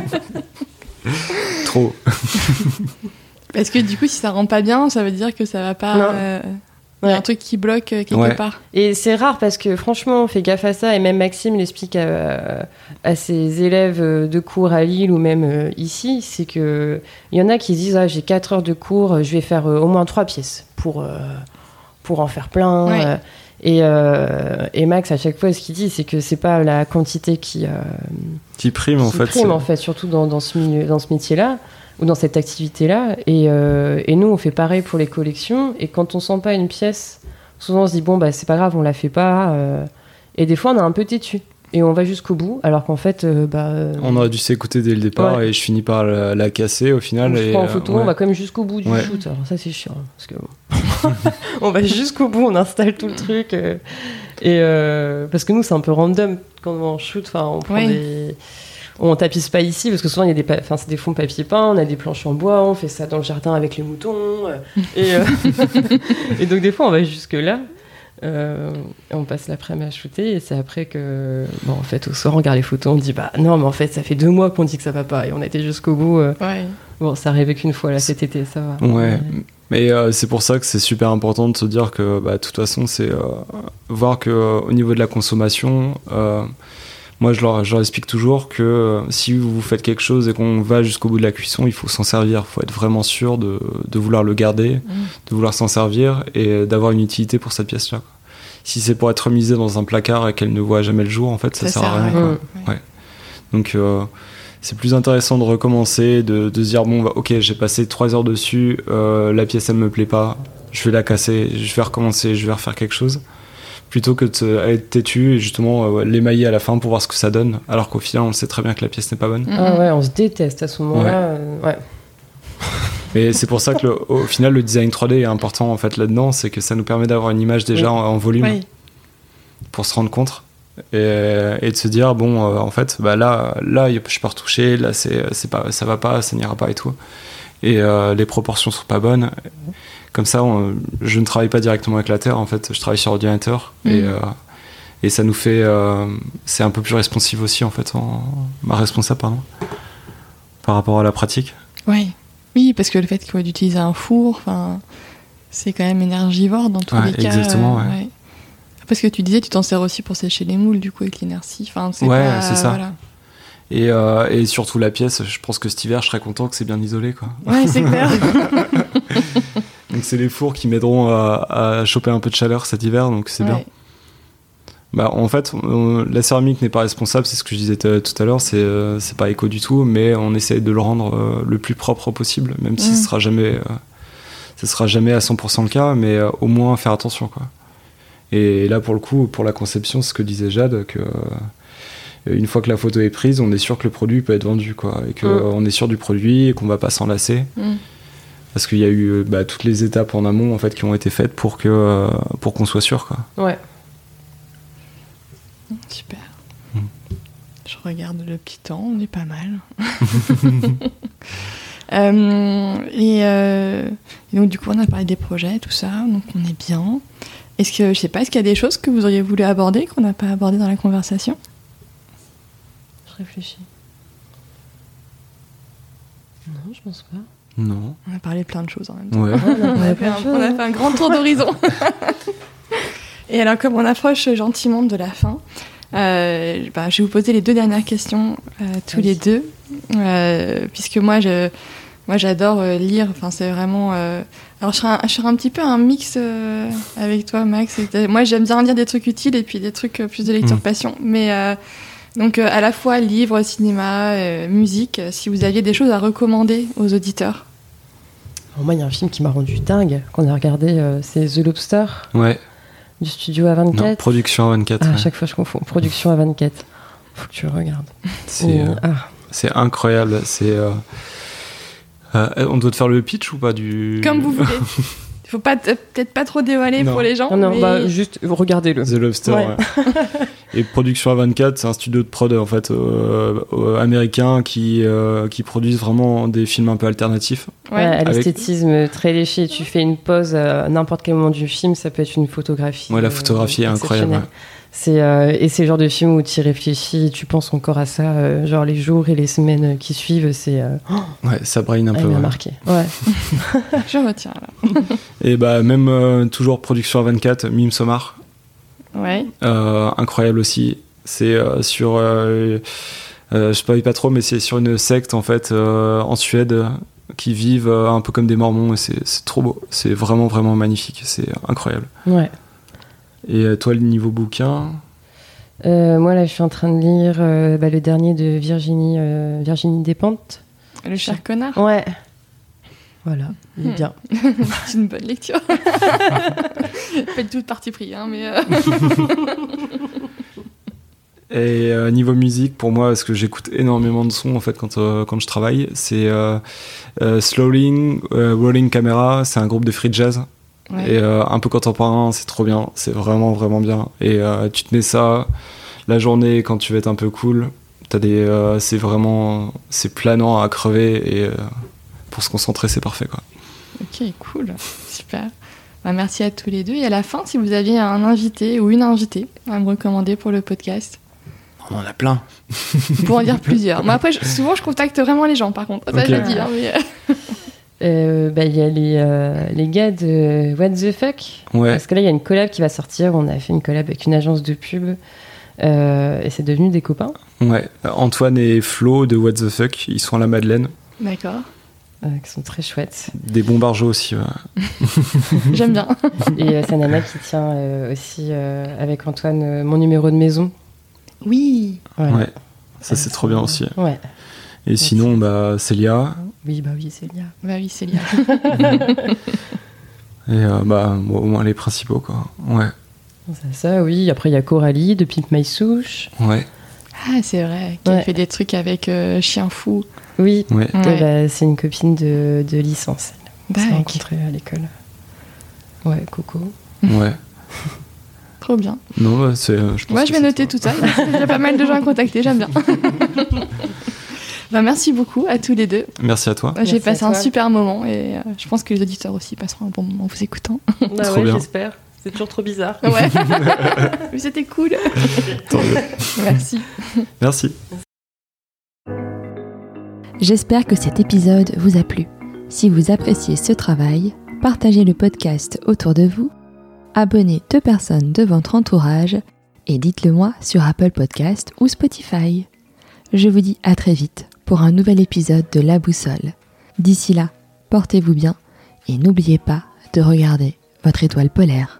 Trop. Parce que du coup, si ça rend pas bien, ça veut dire que ça va pas... Il y a un truc qui bloque quelque part. Et c'est rare parce que franchement, on fait gaffe à ça. Et même Maxime l'explique à ses élèves de cours à Lille ou même ici. C'est qu'il y en a qui disent j'ai 4 heures de cours, je vais faire au moins 3 pièces pour en faire plein. Ouais. Et Max, à chaque fois, ce qu'il dit, c'est que c'est pas la quantité qui prime, en fait. Prime, en fait, surtout dans ce métier-là. Ou dans cette activité-là. Et nous, on fait pareil pour les collections. Et quand on sent pas une pièce, souvent on se dit, c'est pas grave, on la fait pas. Et des fois, on est un peu têtu. Et on va jusqu'au bout, alors qu'en fait... on aurait dû s'écouter dès le départ et je finis par la casser au final. Je prends en photo, on va quand même jusqu'au bout du shoot. Alors ça, c'est chiant. Parce que on va jusqu'au bout, on installe tout le truc. Parce que nous, c'est un peu random quand on shoot. On prend on tapisse pas ici parce que souvent c'est des fonds papier peint, on a des planches en bois, on fait ça dans le jardin avec les moutons et donc des fois on va jusque là on passe l'après-midi à shooter et c'est après que en fait au soir on regarde les photos, on dit non mais en fait ça fait 2 mois qu'on dit que ça va pas et on a été jusqu'au bout. Ça arrivait qu'une fois là cet été, ça va. Mais c'est pour ça que c'est super important de se dire que de toute façon c'est voir que au niveau de la consommation moi, je leur explique toujours que si vous faites quelque chose et qu'on va jusqu'au bout de la cuisson, il faut s'en servir. Il faut être vraiment sûr de vouloir le garder, de vouloir s'en servir et d'avoir une utilité pour cette pièce-là. Si c'est pour être remisé dans un placard et qu'elle ne voit jamais le jour, en fait, ça sert à rien. Ouais. Donc, c'est plus intéressant de recommencer, de se dire, ok, j'ai passé 3 heures dessus, la pièce, elle me plaît pas, je vais la casser, je vais recommencer, je vais refaire quelque chose. Plutôt que d'être têtu et justement l'émailler à la fin pour voir ce que ça donne, alors qu'au final on sait très bien que la pièce n'est pas bonne. On se déteste à ce moment-là. Mais c'est pour ça que au final le design 3D est important en fait là-dedans, c'est que ça nous permet d'avoir une image déjà en volume pour se rendre compte et de se dire en fait là je peux retoucher, là ça va pas, ça n'ira pas et tout, et les proportions sont pas bonnes. Comme ça, je ne travaille pas directement avec la terre, en fait, je travaille sur ordinateur et ça nous fait, c'est un peu plus responsive aussi en fait, ma responsable par rapport à la pratique. Oui, parce que le fait d'utiliser un four, c'est quand même énergivore dans tous les cas. Exactement, ouais. Parce que tu disais, tu t'en sers aussi pour sécher les moules, du coup, avec l'inertie. C'est ça. Voilà. Et surtout la pièce, je pense que cet hiver, je serais content que c'est bien isolé, quoi. Ouais, c'est clair. Donc c'est les fours qui m'aideront à choper un peu de chaleur cet hiver, donc c'est bien. En fait, la céramique n'est pas responsable, c'est ce que je disais tout à l'heure, c'est pas éco du tout, mais on essaie de le rendre le plus propre possible, même si ce sera jamais à 100% le cas, mais au moins faire attention, quoi. Et là, pour le coup, pour la conception, c'est ce que disait Jade, que une fois que la photo est prise, on est sûr que le produit peut être vendu, quoi, et qu'on est sûr du produit et qu'on va pas s'enlacer. Parce qu'il y a eu toutes les étapes en amont, en fait, qui ont été faites pour qu'on soit sûr, quoi. Ouais. Super. Je regarde le petit temps, on est pas mal. Et donc, du coup, on a parlé des projets, tout ça, donc on est bien. Est-ce qu'il y a des choses que vous auriez voulu aborder, qu'on n'a pas abordé dans la conversation ? Je réfléchis. Non, je pense pas. Non. On a parlé plein de choses en même temps. Ouais. On a fait un grand tour d'horizon. Et alors, comme on approche gentiment de la fin, je vais vous poser les 2 dernières questions tous les deux, puisque moi j'adore lire. Enfin, c'est vraiment. Alors, je serai un petit peu un mix avec toi, Max. Moi, j'aime bien lire des trucs utiles et puis des trucs plus de lecture passion. Mais donc, à la fois livres, cinéma, musique. Si vous aviez des choses à recommander aux auditeurs. Alors moi, il y a un film qui m'a rendu dingue qu'on a regardé, c'est The Lobster. Ouais. Du studio A24. Non, production A24. À chaque fois, je confonds. Production A24. Faut que tu le regardes. C'est incroyable. On doit te faire le pitch ou pas du... Comme vous voulez. Il faut peut-être pas trop dévoiler pour les gens. Non, mais... juste regardez-le. The Lobster, ouais. Et production A24, c'est un studio de prod en fait américain qui produisent vraiment des films un peu alternatifs. Ouais, à l'esthétisme très léché. Tu fais une pause à n'importe quel moment du film, ça peut être une photographie. Ouais, la photographie est incroyable. Ouais. Et c'est le genre de film où tu y réfléchis et tu penses encore à ça, genre les jours et les semaines qui suivent, c'est... ouais, ça braille un peu. Il m'a marqué. Ouais. Je retiens alors. Et même toujours production A24, Midsommar. Ouais. Incroyable aussi. C'est sur... je spoil pas trop, mais c'est sur une secte en fait en Suède qui vivent un peu comme des mormons et c'est trop beau. C'est vraiment, vraiment magnifique. C'est incroyable. Ouais. Et toi, le niveau bouquin moi, là, je suis en train de lire le dernier de Virginie Despentes. Le cher connard. Ouais. Voilà, il est bien. C'est une bonne lecture. Faites toute partie pris, hein, mais... Et niveau musique, pour moi, parce que j'écoute énormément de sons en fait quand je travaille, c'est Slowing, Rolling Camera, c'est un groupe de free jazz. Ouais. Et un peu contemporain, c'est trop bien, c'est vraiment vraiment bien. Et tu te mets ça la journée quand tu veux être un peu cool, c'est planant à crever et pour se concentrer c'est parfait quoi. Ok, cool, super. Merci à tous les deux. Et à la fin, si vous aviez un invité ou une invitée à me recommander pour le podcast. On en a plein. Pour en dire plusieurs. Moi après, souvent je contacte vraiment les gens par contre. Ça, okay. Je le dis. Hein, mais... y a les gars de What the Fuck. Ouais. Parce que là, il y a une collab qui va sortir. On a fait une collab avec une agence de pub. Et c'est devenu des copains. Ouais. Antoine et Flo de What the Fuck, ils sont à la Madeleine. D'accord. Qui sont très chouettes. Des bons barjots aussi. Ouais. J'aime bien. Et c'est Nana qui tient aussi avec Antoine mon numéro de maison. Oui. Voilà. Ouais. Ça, c'est trop bien aussi. Ouais. Et sinon, Célia. Oui, Célia. Oui, Célia. Et au moins les principaux, quoi. Ouais. Ça, oui. Après, il y a Coralie de Pimp My Souche. Ouais. Ah, c'est vrai. Qui a fait des trucs avec Chien Fou. Oui. Ouais. C'est une copine de licence. On s'est rencontrés à l'école. Ouais, Coco. Ouais. Trop bien. Non, je pense je vais noter tout ça. Il y a pas mal de gens à contacter, j'aime bien. Merci beaucoup à tous les deux. Merci à toi. J'ai passé un super moment et je pense que les auditeurs aussi passeront un bon moment en vous écoutant. Trop bien. J'espère. C'est toujours trop bizarre. Ouais. Mais c'était cool. Tant mieux. Merci. Merci. J'espère que cet épisode vous a plu. Si vous appréciez ce travail, partagez le podcast autour de vous, abonnez 2 personnes de votre entourage et dites-le moi sur Apple Podcast ou Spotify. Je vous dis à très vite pour un nouvel épisode de La Boussole. D'ici là, portez-vous bien et n'oubliez pas de regarder votre étoile polaire.